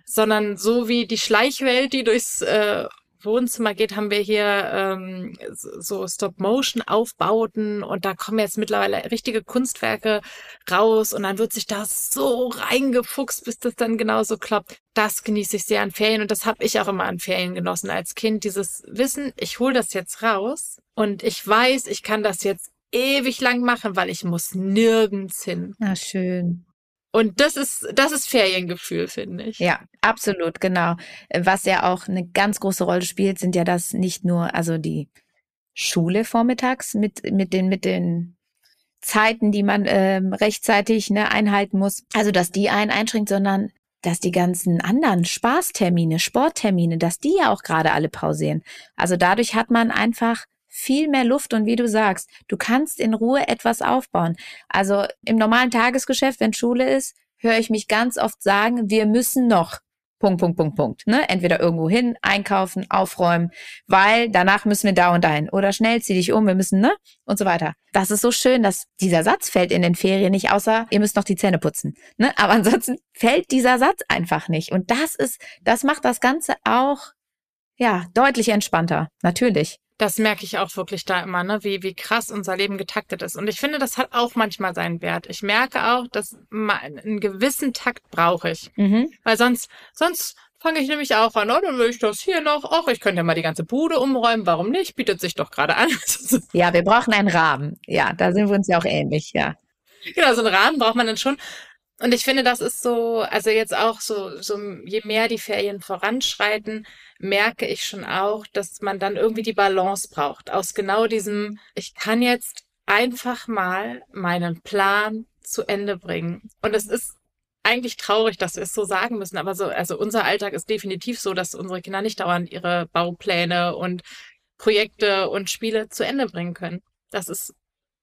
sondern so wie die Schleichwelt, die durchs äh, Wohnzimmer geht, haben wir hier ähm, so Stop-Motion-Aufbauten und da kommen jetzt mittlerweile richtige Kunstwerke raus und dann wird sich das so reingefuchst, bis das dann genauso klappt. Das genieße ich sehr an Ferien und das habe ich auch immer an Ferien genossen als Kind. Dieses Wissen, ich hole das jetzt raus und ich weiß, ich kann das jetzt ewig lang machen, weil ich muss nirgends hin. Na, schön. Und das ist, das ist Feriengefühl, finde ich. Ja, absolut, genau. Was ja auch eine ganz große Rolle spielt, sind ja das nicht nur, also die Schule vormittags mit, mit den, mit den Zeiten, die man ähm, rechtzeitig ne, einhalten muss. Also, dass die einen einschränkt, sondern dass die ganzen anderen Spaßtermine, Sporttermine, dass die ja auch gerade alle pausieren. Also dadurch hat man einfach viel mehr Luft und wie du sagst, du kannst in Ruhe etwas aufbauen. Also im normalen Tagesgeschäft, wenn Schule ist, höre ich mich ganz oft sagen, wir müssen noch Punkt, Punkt, Punkt, Punkt. Ne? Entweder irgendwo hin, einkaufen, aufräumen, weil danach müssen wir da und dahin. Oder schnell zieh dich um, wir müssen, ne? Und so weiter. Das ist so schön, dass dieser Satz fällt in den Ferien nicht, außer ihr müsst noch die Zähne putzen. Ne? Aber ansonsten fällt dieser Satz einfach nicht. Und das ist, das macht das Ganze auch, ja, deutlich entspannter. Natürlich. Das merke ich auch wirklich da immer, ne, wie, wie krass unser Leben getaktet ist. Und ich finde, das hat auch manchmal seinen Wert. Ich merke auch, dass ma- einen gewissen Takt brauche ich. Mhm. Weil sonst, sonst fange ich nämlich auch an, oh, dann will ich das hier noch. Ach, ich könnte ja mal die ganze Bude umräumen. Warum nicht? Bietet sich doch gerade an. Ja, wir brauchen einen Rahmen. Ja, da sind wir uns ja auch ähnlich, ja. Genau, so einen Rahmen braucht man dann schon. Und ich finde, das ist so, also jetzt auch so, so je mehr die Ferien voranschreiten, merke ich schon auch, dass man dann irgendwie die Balance braucht. Aus genau diesem, ich kann jetzt einfach mal meinen Plan zu Ende bringen. Und es ist eigentlich traurig, dass wir es so sagen müssen, aber so, also unser Alltag ist definitiv so, dass unsere Kinder nicht dauernd ihre Baupläne und Projekte und Spiele zu Ende bringen können. Das ist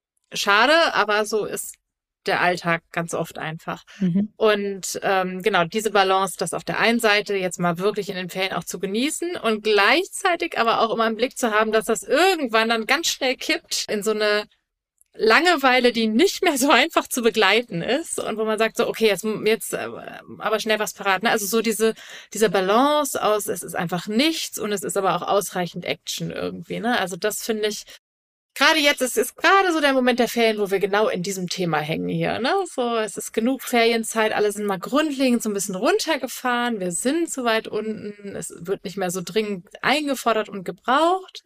schade, aber so ist der Alltag ganz oft einfach. Mhm. Und ähm, genau, diese Balance, das auf der einen Seite jetzt mal wirklich in den Ferien auch zu genießen und gleichzeitig aber auch immer im Blick zu haben, dass das irgendwann dann ganz schnell kippt in so eine Langeweile, die nicht mehr so einfach zu begleiten ist und wo man sagt so, okay, jetzt, jetzt äh, aber schnell was parat. Ne? Also so diese, diese Balance aus, es ist einfach nichts und es ist aber auch ausreichend Action irgendwie. Ne? Also das finde ich, gerade jetzt, es ist gerade so der Moment der Ferien, wo wir genau in diesem Thema hängen hier, ne? So, es ist genug Ferienzeit, alle sind mal grundlegend so ein bisschen runtergefahren, wir sind zu weit unten, es wird nicht mehr so dringend eingefordert und gebraucht.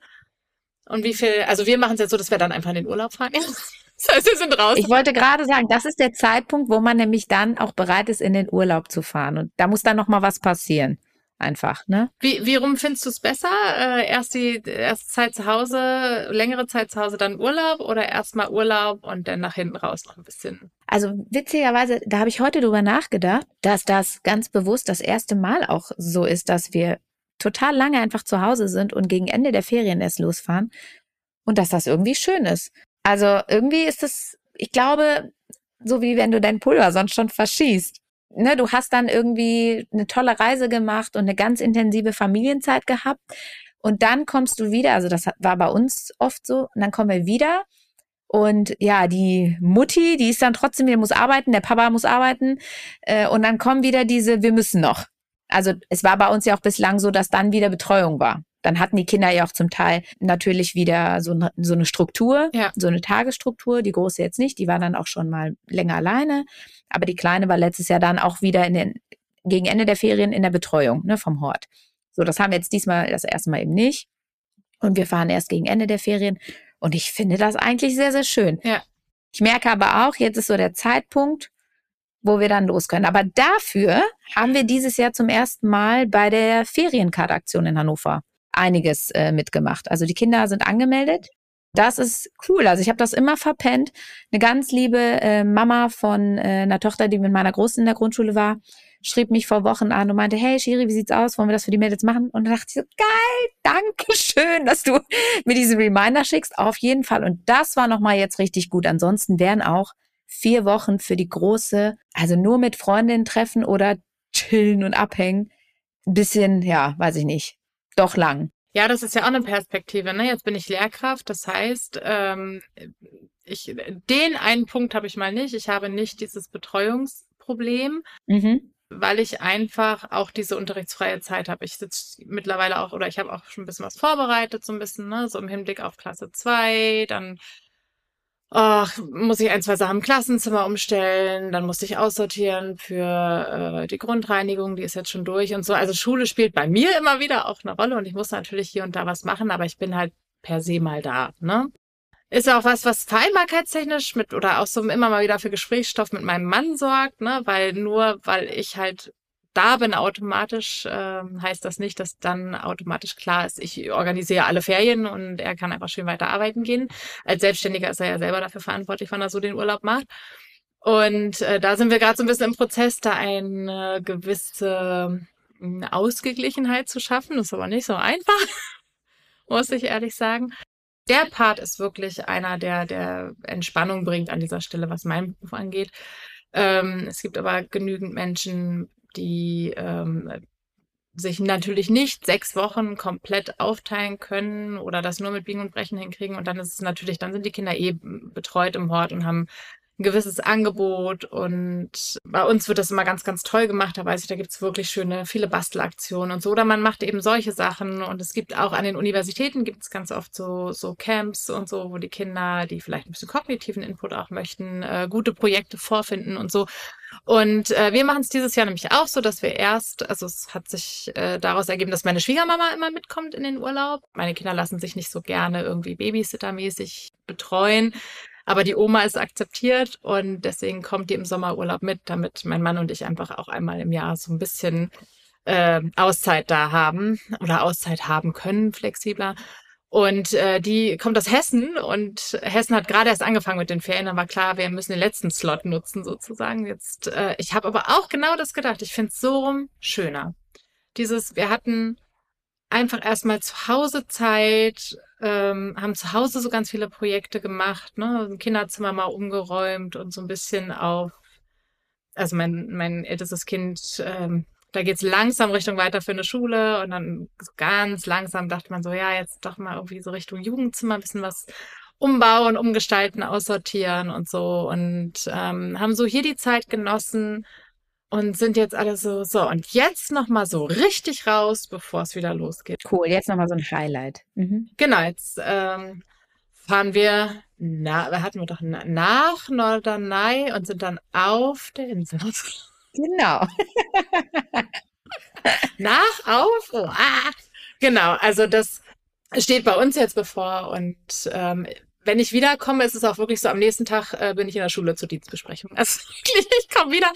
Und wie viel, also wir machen es jetzt so, dass wir dann einfach in den Urlaub fahren. Das heißt, wir sind raus. Ich wollte gerade sagen, das ist der Zeitpunkt, wo man nämlich dann auch bereit ist, in den Urlaub zu fahren. Und da muss dann noch mal was passieren. Einfach, ne? Wie, wie rum findest du es besser? Äh, erst die erste Zeit zu Hause, längere Zeit zu Hause, dann Urlaub oder erstmal Urlaub und dann nach hinten raus noch ein bisschen? Also witzigerweise, da habe ich heute drüber nachgedacht, dass das ganz bewusst das erste Mal auch so ist, dass wir total lange einfach zu Hause sind und gegen Ende der Ferien erst losfahren und dass das irgendwie schön ist. Also irgendwie ist es, ich glaube, so wie wenn du dein Pulver sonst schon verschießt. Ne, du hast dann irgendwie eine tolle Reise gemacht und eine ganz intensive Familienzeit gehabt und dann kommst du wieder, also das war bei uns oft so, und dann kommen wir wieder und ja, die Mutti, die ist dann trotzdem, die muss arbeiten, der Papa muss arbeiten äh, und dann kommen wieder diese, wir müssen noch. Also es war bei uns ja auch bislang so, dass dann wieder Betreuung war. Dann hatten die Kinder ja auch zum Teil natürlich wieder so eine, so eine Struktur, ja. so eine Tagesstruktur. Die Große jetzt nicht, die war dann auch schon mal länger alleine. Aber die Kleine war letztes Jahr dann auch wieder in den, gegen Ende der Ferien in der Betreuung, ne, vom Hort. So, das haben wir jetzt diesmal das erste Mal eben nicht. Und wir fahren erst gegen Ende der Ferien. Und ich finde das eigentlich sehr, sehr schön. Ja. Ich merke aber auch, jetzt ist so der Zeitpunkt, wo wir dann los können. Aber dafür haben wir dieses Jahr zum ersten Mal bei der Feriencard-Aktion in Hannover einiges äh, mitgemacht. Also die Kinder sind angemeldet. Das ist cool. Also ich habe das immer verpennt. Eine ganz liebe äh, Mama von äh, einer Tochter, die mit meiner Großen in der Grundschule war, schrieb mich vor Wochen an und meinte, hey Shiri, wie sieht's aus? Wollen wir das für die Mädels machen? Und dann dachte ich so, geil, danke schön, dass du mir diese Reminder schickst. Auf jeden Fall. Und das war nochmal jetzt richtig gut. Ansonsten wären auch vier Wochen für die Große, also nur mit Freundinnen treffen oder chillen und abhängen. Ein bisschen, ja, weiß ich nicht, doch lang. Ja, das ist ja auch eine Perspektive, ne? Jetzt bin ich Lehrkraft, das heißt, ähm, ich, den einen Punkt habe ich mal nicht. Ich habe nicht dieses Betreuungsproblem. Mhm. weil ich einfach auch diese unterrichtsfreie Zeit habe. Ich sitze mittlerweile auch, oder ich habe auch schon ein bisschen was vorbereitet, so ein bisschen, ne, so im Hinblick auf Klasse zwei, dann ach, muss ich ein, zwei Sachen im Klassenzimmer umstellen, dann musste ich aussortieren für äh, die Grundreinigung, die ist jetzt schon durch und so. Also Schule spielt bei mir immer wieder auch eine Rolle und ich muss natürlich hier und da was machen, aber ich bin halt per se mal da, ne? Ist auch was, was vereinbarkeitstechnisch mit oder auch so immer mal wieder für Gesprächsstoff mit meinem Mann sorgt, ne? Weil nur, weil ich halt da bin automatisch, äh, heißt das nicht, dass dann automatisch klar ist, ich organisiere alle Ferien und er kann einfach schön weiter arbeiten gehen. Als Selbstständiger ist er ja selber dafür verantwortlich, wann er so den Urlaub macht. Und äh, da sind wir gerade so ein bisschen im Prozess, da eine gewisse äh, Ausgeglichenheit zu schaffen. Das ist aber nicht so einfach, muss ich ehrlich sagen. Der Part ist wirklich einer, der der Entspannung bringt an dieser Stelle, was meinen Beruf angeht. Ähm, es gibt aber genügend Menschen, die ähm, sich natürlich nicht sechs Wochen komplett aufteilen können oder das nur mit Biegen und Brechen hinkriegen. Und dann ist es natürlich, dann sind die Kinder eh betreut im Hort und haben ein gewisses Angebot. Und bei uns wird das immer ganz, ganz toll gemacht. Da weiß ich, da gibt's wirklich schöne, viele Bastelaktionen und so. Oder man macht eben solche Sachen. Und es gibt auch an den Universitäten gibt's ganz oft so, so Camps und so, wo die Kinder, die vielleicht ein bisschen kognitiven Input auch möchten, äh, gute Projekte vorfinden und so. Und äh, wir machen es dieses Jahr nämlich auch so, dass wir erst, also es hat sich äh, daraus ergeben, dass meine Schwiegermama immer mitkommt in den Urlaub. Meine Kinder lassen sich nicht so gerne irgendwie babysittermäßig betreuen, aber die Oma ist akzeptiert und deswegen kommt die im Sommerurlaub mit, damit mein Mann und ich einfach auch einmal im Jahr so ein bisschen äh, Auszeit da haben oder Auszeit haben können, flexibler. Und äh, die kommt aus Hessen und Hessen hat gerade erst angefangen mit den Ferien. Dann war klar, wir müssen den letzten Slot nutzen sozusagen. Jetzt, äh, ich habe aber auch genau das gedacht. Ich finde es so rum schöner. Dieses, wir hatten einfach erstmal zu Hause Zeit, ähm, haben zu Hause so ganz viele Projekte gemacht, ne, im Kinderzimmer mal umgeräumt und so ein bisschen auf, also mein mein ältestes Kind, ähm, da geht's langsam Richtung weiterführende Schule und dann so ganz langsam dachte man so, ja, jetzt doch mal irgendwie so Richtung Jugendzimmer ein bisschen was umbauen, umgestalten, aussortieren und so und ähm, haben so hier die Zeit genossen und sind jetzt alle so, so und jetzt nochmal so richtig raus, bevor es wieder losgeht. Cool, jetzt nochmal so ein Highlight. Mhm. Genau, jetzt ähm, fahren wir, na, hatten wir doch na- nach Norderney und sind dann auf der Insel. Genau. Nach, auf, oh, ah. Genau, also das steht bei uns jetzt bevor und ähm, wenn ich wiederkomme, ist es auch wirklich so, am nächsten Tag äh, bin ich in der Schule zur Dienstbesprechung. Also wirklich, ich komme wieder.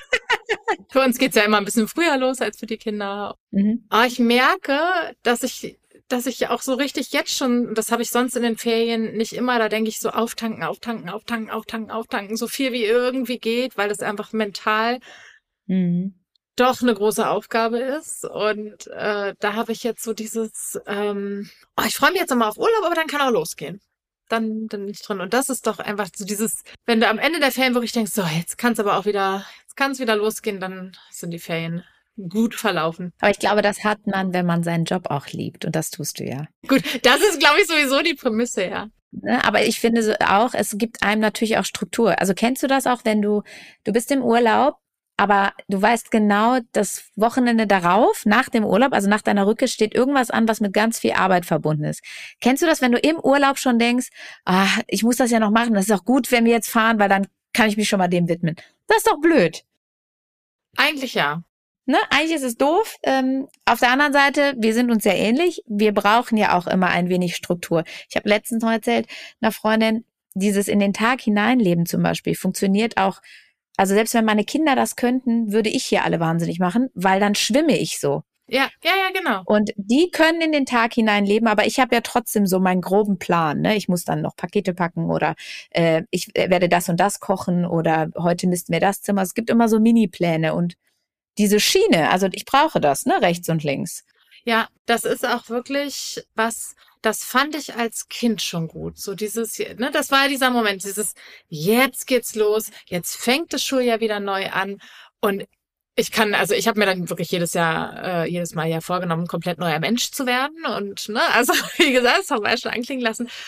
Für uns geht's ja immer ein bisschen früher los als für die Kinder. Mhm. Aber ich merke, dass ich dass ich auch so richtig jetzt schon, das habe ich sonst in den Ferien nicht immer, da denke ich so auftanken, auftanken, auftanken, auftanken, auftanken, so viel wie irgendwie geht, weil das einfach mental Mhm. doch eine große Aufgabe ist. Und äh, da habe ich jetzt so dieses, ähm, oh, ich freue mich jetzt nochmal auf Urlaub, aber dann kann auch losgehen. Dann, dann bin ich drin. Und das ist doch einfach so dieses, wenn du am Ende der Ferien wirklich denkst, so, jetzt kann es aber auch wieder, jetzt kann es wieder losgehen, dann sind die Ferien gut verlaufen. Aber ich glaube, das hat man, wenn man seinen Job auch liebt. Und das tust du ja. Gut, das ist, glaube ich, sowieso die Prämisse, ja. Ne? Aber ich finde so auch, es gibt einem natürlich auch Struktur. Also kennst du das auch, wenn du, du bist im Urlaub, aber du weißt genau, das Wochenende darauf, nach dem Urlaub, also nach deiner Rückkehr, steht irgendwas an, was mit ganz viel Arbeit verbunden ist. Kennst du das, wenn du im Urlaub schon denkst, ah, ich muss das ja noch machen, das ist auch gut, wenn wir jetzt fahren, weil dann kann ich mich schon mal dem widmen. Das ist doch blöd. Eigentlich ja. Ne? Eigentlich ist es doof. Ähm, auf der anderen Seite, wir sind uns ja ähnlich. Wir brauchen ja auch immer ein wenig Struktur. Ich habe letztens noch erzählt, einer Freundin, dieses in den Tag hineinleben zum Beispiel funktioniert auch. Also selbst wenn meine Kinder das könnten, würde ich hier alle wahnsinnig machen, weil dann schwimme ich so. Ja, ja, ja, genau. Und die können in den Tag hineinleben, aber ich habe ja trotzdem so meinen groben Plan. Ne? Ich muss dann noch Pakete packen oder äh, ich werde das und das kochen oder heute misten wir das Zimmer. Es gibt immer so Mini-Pläne und diese Schiene, also ich brauche das, ne, rechts und links. Ja, das ist auch wirklich was, das fand ich als Kind schon gut. So dieses, ne, das war ja dieser Moment, dieses, jetzt geht's los, jetzt fängt das Schuljahr wieder neu an und ich kann, also ich habe mir dann wirklich jedes Jahr, äh, jedes Mal ja vorgenommen, komplett neuer Mensch zu werden und, ne, also wie gesagt, das haben wir ja schon anklingen lassen.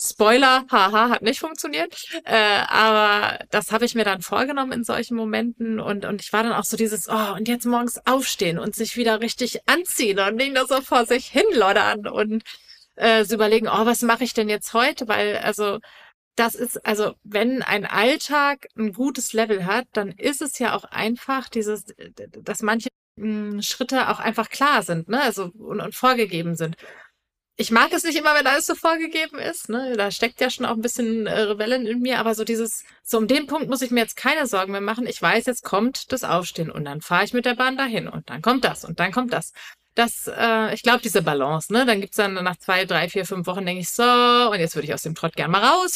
Spoiler, haha, hat nicht funktioniert. Äh, aber das habe ich mir dann vorgenommen in solchen Momenten und und ich war dann auch so dieses, oh, und jetzt morgens aufstehen und sich wieder richtig anziehen und nicht nur so vor sich hinloddern und äh, so überlegen, oh, was mache ich denn jetzt heute? Weil also das ist, also wenn ein Alltag ein gutes Level hat, dann ist es ja auch einfach dieses, dass manche mh, Schritte auch einfach klar sind, ne? Also und, und vorgegeben sind. Ich mag es nicht immer, wenn alles so vorgegeben ist, ne? Da steckt ja schon auch ein bisschen äh, Rebellen in mir, aber so dieses, so um den Punkt muss ich mir jetzt keine Sorgen mehr machen. Ich weiß, jetzt kommt das Aufstehen und dann fahre ich mit der Bahn dahin und dann kommt das und dann kommt das. Das, äh, ich glaube, diese Balance, ne? Dann gibt's dann nach zwei, drei, vier, fünf Wochen, denke ich, so, und jetzt würde ich aus dem Trott gern mal raus.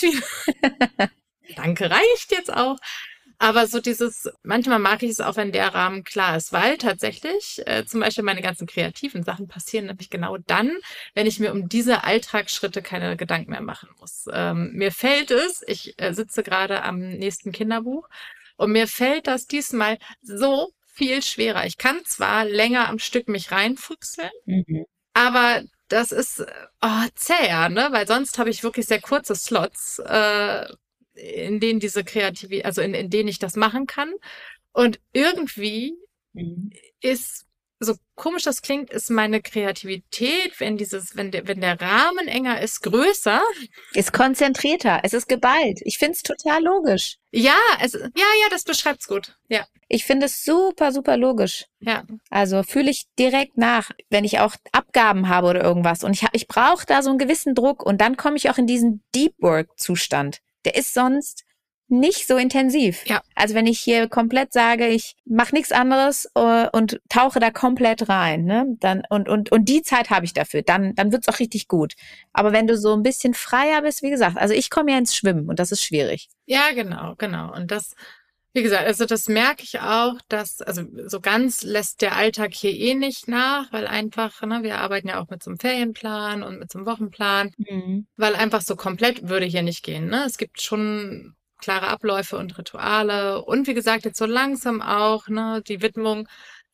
Danke, reicht jetzt auch. Aber so dieses, manchmal mag ich es auch, wenn der Rahmen klar ist, weil tatsächlich äh, zum Beispiel meine ganzen kreativen Sachen passieren nämlich genau dann, wenn ich mir um diese Alltagsschritte keine Gedanken mehr machen muss. Ähm, mir fällt es, ich äh, sitze gerade am nächsten Kinderbuch und mir fällt das diesmal so viel schwerer. Ich kann zwar länger am Stück mich reinfuchseln, Mhm. aber das ist äh, oh, zäher, ne? Weil sonst habe ich wirklich sehr kurze Slots, äh, in denen diese Kreativität, also in, in denen ich das machen kann. Und irgendwie Mhm. ist, so komisch das klingt, ist meine Kreativität, wenn dieses, wenn der, wenn der Rahmen enger ist, größer. Ist konzentrierter, es ist geballt. Ich finde es total logisch. Ja, es, ja, ja, das beschreibt's gut. Ja, Ich finde es super, super logisch. ja, Also fühle ich direkt nach, wenn ich auch Abgaben habe oder irgendwas. Und ich, ha- ich brauche da so einen gewissen Druck und dann komme ich auch in diesen Deep Work-Zustand. Der ist sonst nicht so intensiv. Ja. Also wenn ich hier komplett sage, ich mache nichts anderes äh, und tauche da komplett rein, ne, dann und und und die Zeit habe ich dafür, dann dann wird's auch richtig gut. Aber wenn du so ein bisschen freier bist, wie gesagt, also ich komme ja ins Schwimmen und das ist schwierig. ja, genau, genau. Und das, wie gesagt, also das merke ich auch, dass, also so ganz lässt der Alltag hier eh nicht nach, weil einfach, ne, wir arbeiten ja auch mit so einem Ferienplan und mit so einem Wochenplan, Mhm. weil einfach so komplett würde hier nicht gehen, ne? Es gibt schon klare Abläufe und Rituale und wie gesagt, jetzt so langsam auch, ne, die Widmung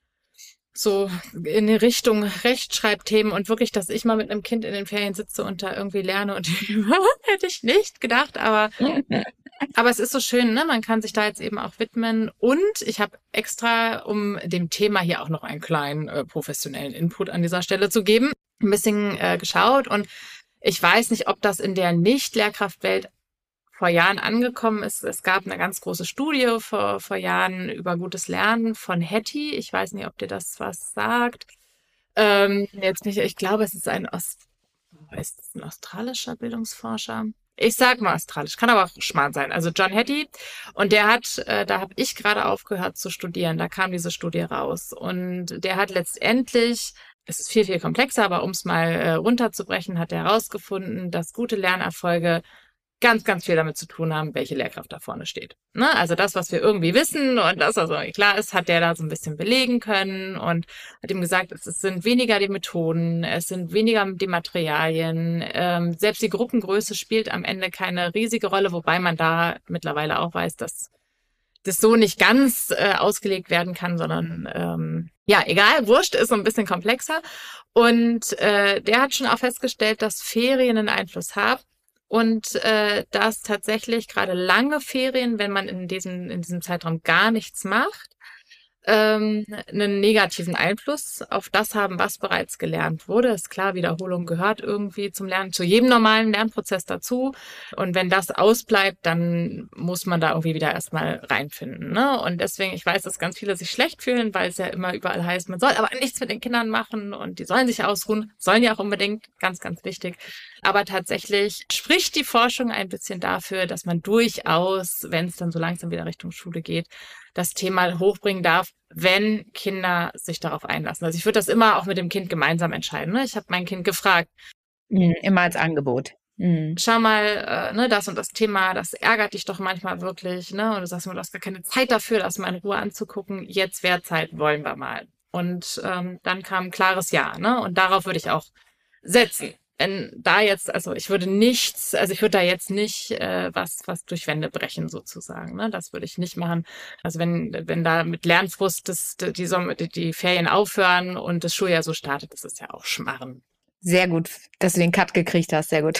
so in die Richtung Rechtschreibthemen und wirklich, dass ich mal mit einem Kind in den Ferien sitze und da irgendwie lerne und hätte ich nicht gedacht, aber aber es ist so schön, ne? Man kann sich da jetzt eben auch widmen. Und ich habe extra, um dem Thema hier auch noch einen kleinen äh, professionellen Input an dieser Stelle zu geben, ein bisschen äh, geschaut. Und ich weiß nicht, ob das in der Nicht-Lehrkraftwelt vor Jahren angekommen ist. Es gab eine ganz große Studie vor, vor Jahren über gutes Lernen von Hattie. Ich weiß nicht, ob dir das was sagt. Ähm, jetzt nicht, ich glaube, es ist ein, Ost, ist es ein australischer Bildungsforscher. Ich sag mal australisch, kann aber auch Schmarrn sein. Also John Hattie. Und der hat, äh, da habe ich gerade aufgehört zu studieren. Da kam diese Studie raus. Und der hat letztendlich, es ist viel, viel komplexer, aber um es mal äh, runterzubrechen, hat er herausgefunden, dass gute Lernerfolge ganz, ganz viel damit zu tun haben, welche Lehrkraft da vorne steht. Ne? Also das, was wir irgendwie wissen und das, was irgendwie klar ist, hat der da so ein bisschen belegen können und hat ihm gesagt, es sind weniger die Methoden, es sind weniger die Materialien, ähm, selbst die Gruppengröße spielt am Ende keine riesige Rolle, wobei man da mittlerweile auch weiß, dass das so nicht ganz äh, ausgelegt werden kann, sondern ähm, ja, egal, wurscht, ist so ein bisschen komplexer. Und äh, der hat schon auch festgestellt, dass Ferien einen Einfluss haben. Und äh, dass tatsächlich gerade lange Ferien, wenn man in diesem, in diesem Zeitraum gar nichts macht, ähm, einen negativen Einfluss auf das haben, was bereits gelernt wurde. Ist klar, Wiederholung gehört irgendwie zum Lernen, zu jedem normalen Lernprozess dazu. Und wenn das ausbleibt, dann muss man da irgendwie wieder erstmal reinfinden. Ne? Und deswegen, ich weiß, dass ganz viele sich schlecht fühlen, weil es ja immer überall heißt, man soll aber nichts mit den Kindern machen und die sollen sich ausruhen, sollen ja auch unbedingt, ganz, ganz wichtig. Aber tatsächlich spricht die Forschung ein bisschen dafür, dass man durchaus, wenn es dann so langsam wieder Richtung Schule geht, das Thema hochbringen darf, wenn Kinder sich darauf einlassen. Also ich würde das immer auch mit dem Kind gemeinsam entscheiden. Ne? Ich habe mein Kind gefragt, Mhm. Immer als Angebot. Mhm. schau mal, äh, ne, das und das Thema, das ärgert dich doch manchmal wirklich. Ne? Und du sagst mir, du hast gar keine Zeit dafür, das mal in Ruhe anzugucken. Jetzt wäre Zeit, wollen wir mal. Und ähm, dann kam ein klares Ja. Ne? Und darauf würde ich auch setzen. Wenn da jetzt, also ich würde nichts, also ich würde da jetzt nicht äh, was was durch Wände brechen sozusagen, ne? Das würde ich nicht machen. Also wenn wenn da mit Lernfrust das, die, Sommer, die, die Ferien aufhören und das Schuljahr so startet, das ist ja auch Schmarren. Sehr gut, dass du den Cut gekriegt hast. Sehr gut.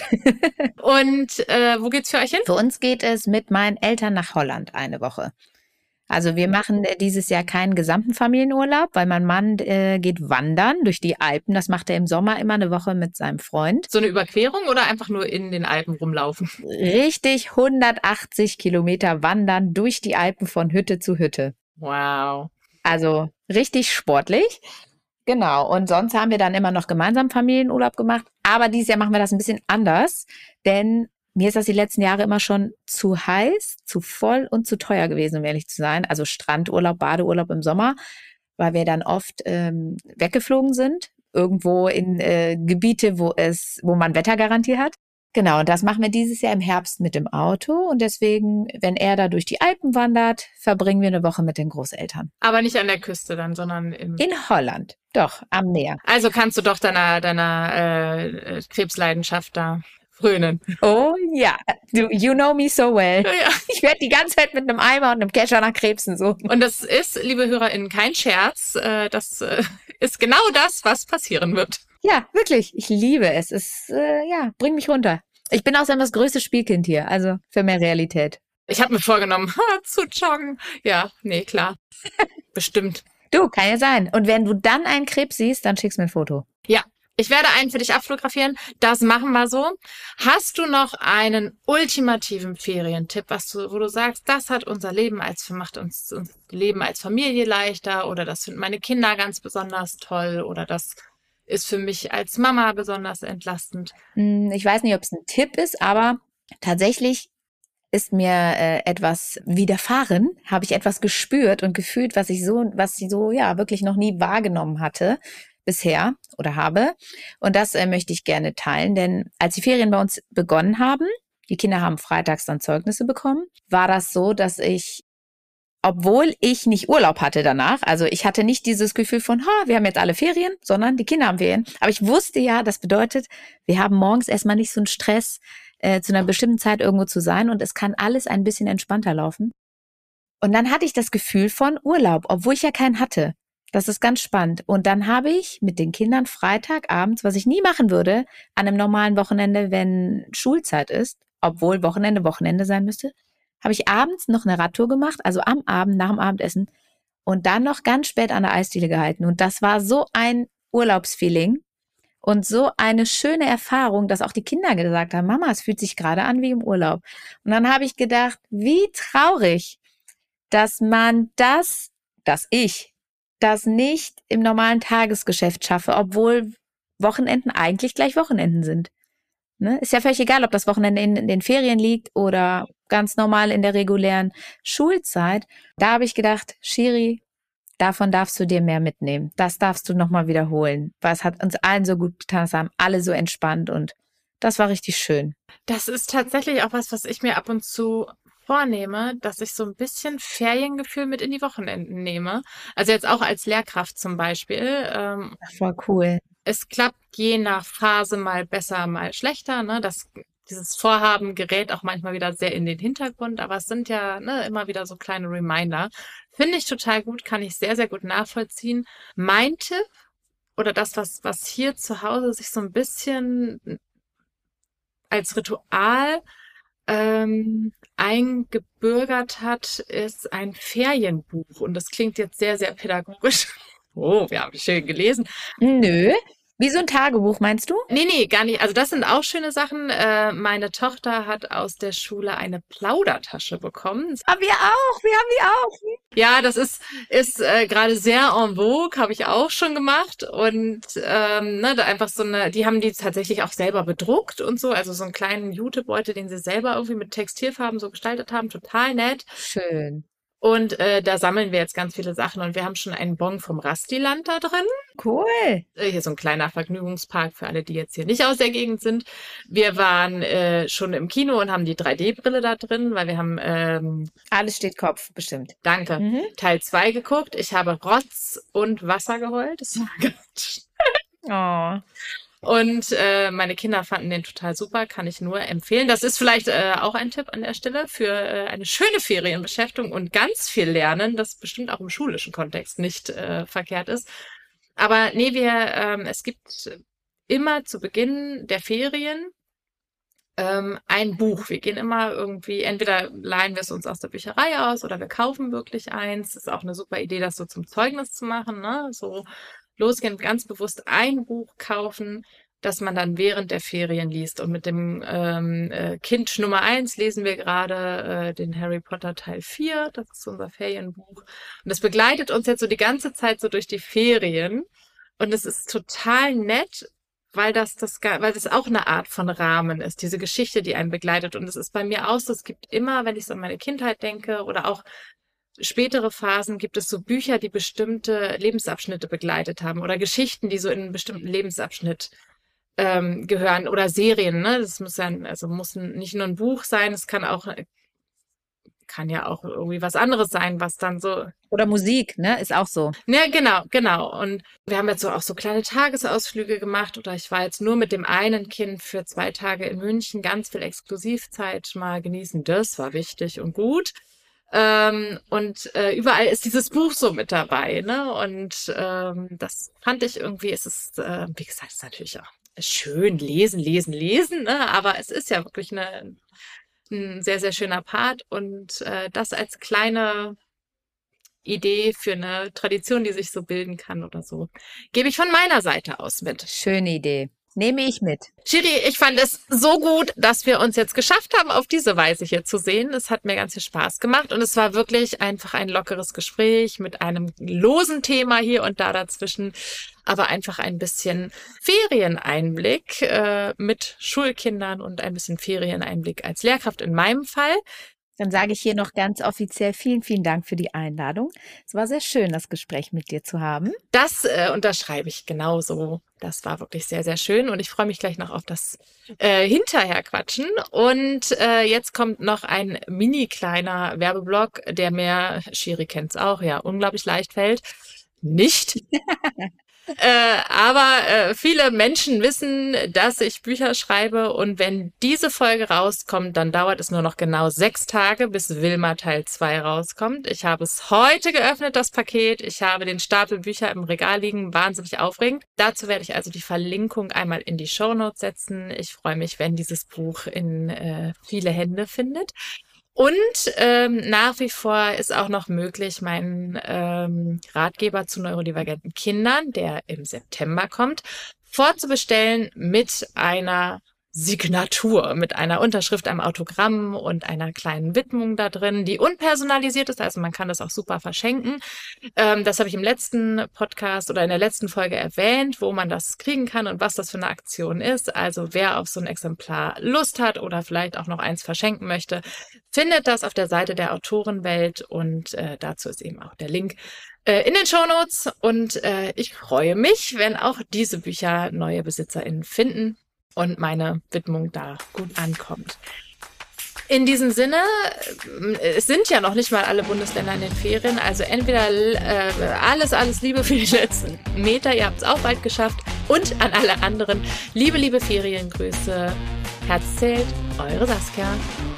Und äh, wo geht's für euch hin? Für uns geht es mit meinen Eltern nach Holland eine Woche. Also wir machen äh, dieses Jahr keinen gesamten Familienurlaub, weil mein Mann äh, geht wandern durch die Alpen. Das macht er im Sommer immer eine Woche mit seinem Freund. So eine Überquerung oder einfach nur in den Alpen rumlaufen? Richtig hundertachtzig Kilometer wandern durch die Alpen von Hütte zu Hütte. Wow. Also richtig sportlich. Genau. Und sonst haben wir dann immer noch gemeinsam Familienurlaub gemacht. Aber dieses Jahr machen wir das ein bisschen anders, denn mir ist das die letzten Jahre immer schon zu heiß, zu voll und zu teuer gewesen, um ehrlich zu sein. Also Strandurlaub, Badeurlaub im Sommer, weil wir dann oft ähm, weggeflogen sind, irgendwo in äh, Gebiete, wo es, wo man Wettergarantie hat. Genau, und das machen wir dieses Jahr im Herbst mit dem Auto. Und deswegen, wenn er da durch die Alpen wandert, verbringen wir eine Woche mit den Großeltern. Aber nicht an der Küste dann, sondern im... In Holland, doch, am Meer. Also kannst du doch deiner, deiner äh, Krebsleidenschaft da frönen. Oh ja, du, you know me so well. Ja. Ich werde die ganze Zeit mit einem Eimer und einem Kescher nach Krebsen suchen. Und das ist, liebe HörerInnen, kein Scherz. Äh, das äh, ist genau das, was passieren wird. Ja, wirklich. Ich liebe es. Es äh, ja, bringt mich runter. Ich bin außerdem das größte Spielkind hier, also für mehr Realität. Ich habe mir vorgenommen, ha, zu joggen. Ja, nee, klar. Bestimmt. Du, kann ja sein. Und wenn du dann einen Krebs siehst, dann schickst du mir ein Foto. Ja, ich werde einen für dich abfotografieren. Das machen wir so. Hast du noch einen ultimativen Ferientipp, was du, wo du sagst, das hat unser Leben als macht uns unser Leben als Familie leichter oder das finden meine Kinder ganz besonders toll oder das ist für mich als Mama besonders entlastend? Ich weiß nicht, ob es ein Tipp ist, aber tatsächlich ist mir äh, etwas widerfahren, habe ich etwas gespürt und gefühlt, was ich so, was ich so ja wirklich noch nie wahrgenommen hatte bisher oder habe. Und das äh, möchte ich gerne teilen, denn als die Ferien bei uns begonnen haben, die Kinder haben freitags dann Zeugnisse bekommen, war das so, dass ich, obwohl ich nicht Urlaub hatte danach, also ich hatte nicht dieses Gefühl von, ha, wir haben jetzt alle Ferien, sondern die Kinder haben Ferien. Aber ich wusste ja, das bedeutet, wir haben morgens erstmal nicht so einen Stress, äh, zu einer bestimmten Zeit irgendwo zu sein und es kann alles ein bisschen entspannter laufen. Und dann hatte ich das Gefühl von Urlaub, obwohl ich ja keinen hatte. Das ist ganz spannend. Und dann habe ich mit den Kindern Freitagabends, was ich nie machen würde, an einem normalen Wochenende, wenn Schulzeit ist, obwohl Wochenende Wochenende sein müsste, habe ich abends noch eine Radtour gemacht, also am Abend, nach dem Abendessen und dann noch ganz spät an der Eisdiele gehalten. Und das war so ein Urlaubsfeeling und so eine schöne Erfahrung, dass auch die Kinder gesagt haben, Mama, es fühlt sich gerade an wie im Urlaub. Und dann habe ich gedacht, wie traurig, dass man das, dass ich das nicht im normalen Tagesgeschäft schaffe, obwohl Wochenenden eigentlich gleich Wochenenden sind. Ne? Ist ja völlig egal, ob das Wochenende in, in den Ferien liegt oder ganz normal in der regulären Schulzeit. Da habe ich gedacht, Shiri, davon darfst du dir mehr mitnehmen. Das darfst du nochmal wiederholen, weil es hat uns allen so gut getan, es haben alle so entspannt und das war richtig schön. Das ist tatsächlich auch was, was ich mir ab und zu vornehme, dass ich so ein bisschen Feriengefühl mit in die Wochenenden nehme. Also jetzt auch als Lehrkraft zum Beispiel. Ähm, Ach, voll cool. Es klappt je nach Phase mal besser, mal schlechter. Ne? Das, dieses Vorhaben gerät auch manchmal wieder sehr in den Hintergrund, aber es sind ja ne, immer wieder so kleine Reminder. Finde ich total gut, kann ich sehr, sehr gut nachvollziehen. Mein Tipp oder das, was, was hier zu Hause sich so ein bisschen als Ritual ähm, eingebürgert hat, ist ein Ferienbuch. Und das klingt jetzt sehr, sehr pädagogisch. Oh, wir haben schön gelesen. Nö. Wie so ein Tagebuch, meinst du? Nee, nee, gar nicht. Also das sind auch schöne Sachen. Äh, meine Tochter hat aus der Schule eine Plaudertasche bekommen. Aber wir auch, wir haben die auch. Ja, das ist ist äh, gerade sehr en vogue, habe ich auch schon gemacht. Und ähm, ne, da einfach so eine, die haben die tatsächlich auch selber bedruckt und so. Also so einen kleinen Jutebeutel, den sie selber irgendwie mit Textilfarben so gestaltet haben. Total nett. Schön. Und äh, da sammeln wir jetzt ganz viele Sachen und wir haben schon einen Bon vom Rastiland da drin. Cool. Äh, hier so ein kleiner Vergnügungspark für alle, die jetzt hier nicht aus der Gegend sind. Wir waren äh, schon im Kino und haben die drei D-Brille da drin, weil wir haben... Ähm, Alles steht Kopf, bestimmt. Danke. Mhm. Teil zwei geguckt. Ich habe Rotz und Wasser geheult. Das war ganz Oh. Und äh, meine Kinder fanden den total super, kann ich nur empfehlen. Das ist vielleicht äh, auch ein Tipp an der Stelle für äh, eine schöne Ferienbeschäftigung und ganz viel Lernen, das bestimmt auch im schulischen Kontext nicht äh, verkehrt ist. Aber nee, wir, ähm, es gibt immer zu Beginn der Ferien ähm, ein Buch. Wir gehen immer irgendwie, entweder leihen wir es uns aus der Bücherei aus oder wir kaufen wirklich eins. Das ist auch eine super Idee, das so zum Zeugnis zu machen, ne? So losgehen, ganz bewusst ein Buch kaufen, das man dann während der Ferien liest. Und mit dem ähm, äh, Kind Nummer eins lesen wir gerade äh, den Harry Potter Teil vier. Das ist unser Ferienbuch. Und das begleitet uns jetzt so die ganze Zeit so durch die Ferien. Und es ist total nett, weil das, das, weil das auch eine Art von Rahmen ist, diese Geschichte, die einen begleitet. Und es ist bei mir auch so, es gibt immer, wenn ich so an meine Kindheit denke oder auch spätere Phasen, gibt es so Bücher, die bestimmte Lebensabschnitte begleitet haben oder Geschichten, die so in einen bestimmten Lebensabschnitt ähm, gehören oder Serien, ne? Das muss ja, also muss nicht nur ein Buch sein, es kann auch, kann ja auch irgendwie was anderes sein, was dann so. Oder Musik, ne? Ist auch so. Ja, genau, genau. Und wir haben jetzt so auch so kleine Tagesausflüge gemacht oder ich war jetzt nur mit dem einen Kind für zwei Tage in München, ganz viel Exklusivzeit mal genießen. Das war wichtig und gut. Ähm, und äh, überall ist dieses Buch so mit dabei, ne? Und ähm, das fand ich irgendwie, es ist, äh, wie gesagt, es ist natürlich auch schön lesen, lesen, lesen, ne? Aber es ist ja wirklich eine, ein sehr, sehr schöner Part und äh, das als kleine Idee für eine Tradition, die sich so bilden kann oder so, gebe ich von meiner Seite aus mit. Schöne Idee. Nehme ich mit. Shiri, ich fand es so gut, dass wir uns jetzt geschafft haben, auf diese Weise hier zu sehen. Es hat mir ganz viel Spaß gemacht und es war wirklich einfach ein lockeres Gespräch mit einem losen Thema hier und da dazwischen, aber einfach ein bisschen Ferieneinblick äh, mit Schulkindern und ein bisschen Ferieneinblick als Lehrkraft in meinem Fall. Dann sage ich hier noch ganz offiziell vielen, vielen Dank für die Einladung. Es war sehr schön, das Gespräch mit dir zu haben. Das äh, unterschreibe ich genauso. Das war wirklich sehr, sehr schön und ich freue mich gleich noch auf das äh, Hinterherquatschen. Und äh, jetzt kommt noch ein mini kleiner Werbeblock, der mir, Shiri kennt's auch, ja, unglaublich leicht fällt. Nicht. Äh, aber äh, viele Menschen wissen, dass ich Bücher schreibe und wenn diese Folge rauskommt, dann dauert es nur noch genau sechs Tage, bis Wilma Teil zwei rauskommt. Ich habe es heute geöffnet, das Paket. Ich habe den Stapel Bücher im Regal liegen, wahnsinnig aufregend. Dazu werde ich also die Verlinkung einmal in die Shownotes setzen. Ich freue mich, wenn dieses Buch in äh, viele Hände findet. Und ähm, nach wie vor ist auch noch möglich, meinen ähm, Ratgeber zu neurodivergenten Kindern, der im September kommt, vorzubestellen mit einer Signatur, mit einer Unterschrift, einem Autogramm und einer kleinen Widmung da drin, die unpersonalisiert ist, also man kann das auch super verschenken. Ähm, das habe ich im letzten Podcast oder in der letzten Folge erwähnt, wo man das kriegen kann und was das für eine Aktion ist. Also wer auf so ein Exemplar Lust hat oder vielleicht auch noch eins verschenken möchte, findet das auf der Seite der Autorenwelt und äh, dazu ist eben auch der Link äh, in den Shownotes. Und äh, ich freue mich, wenn auch diese Bücher neue BesitzerInnen finden und meine Widmung da gut ankommt. In diesem Sinne, es sind ja noch nicht mal alle Bundesländer in den Ferien, also entweder äh, alles, alles Liebe für die letzten Meter, ihr habt es auch bald geschafft, und an alle anderen liebe, liebe Feriengrüße. Herz zählt, eure Saskia.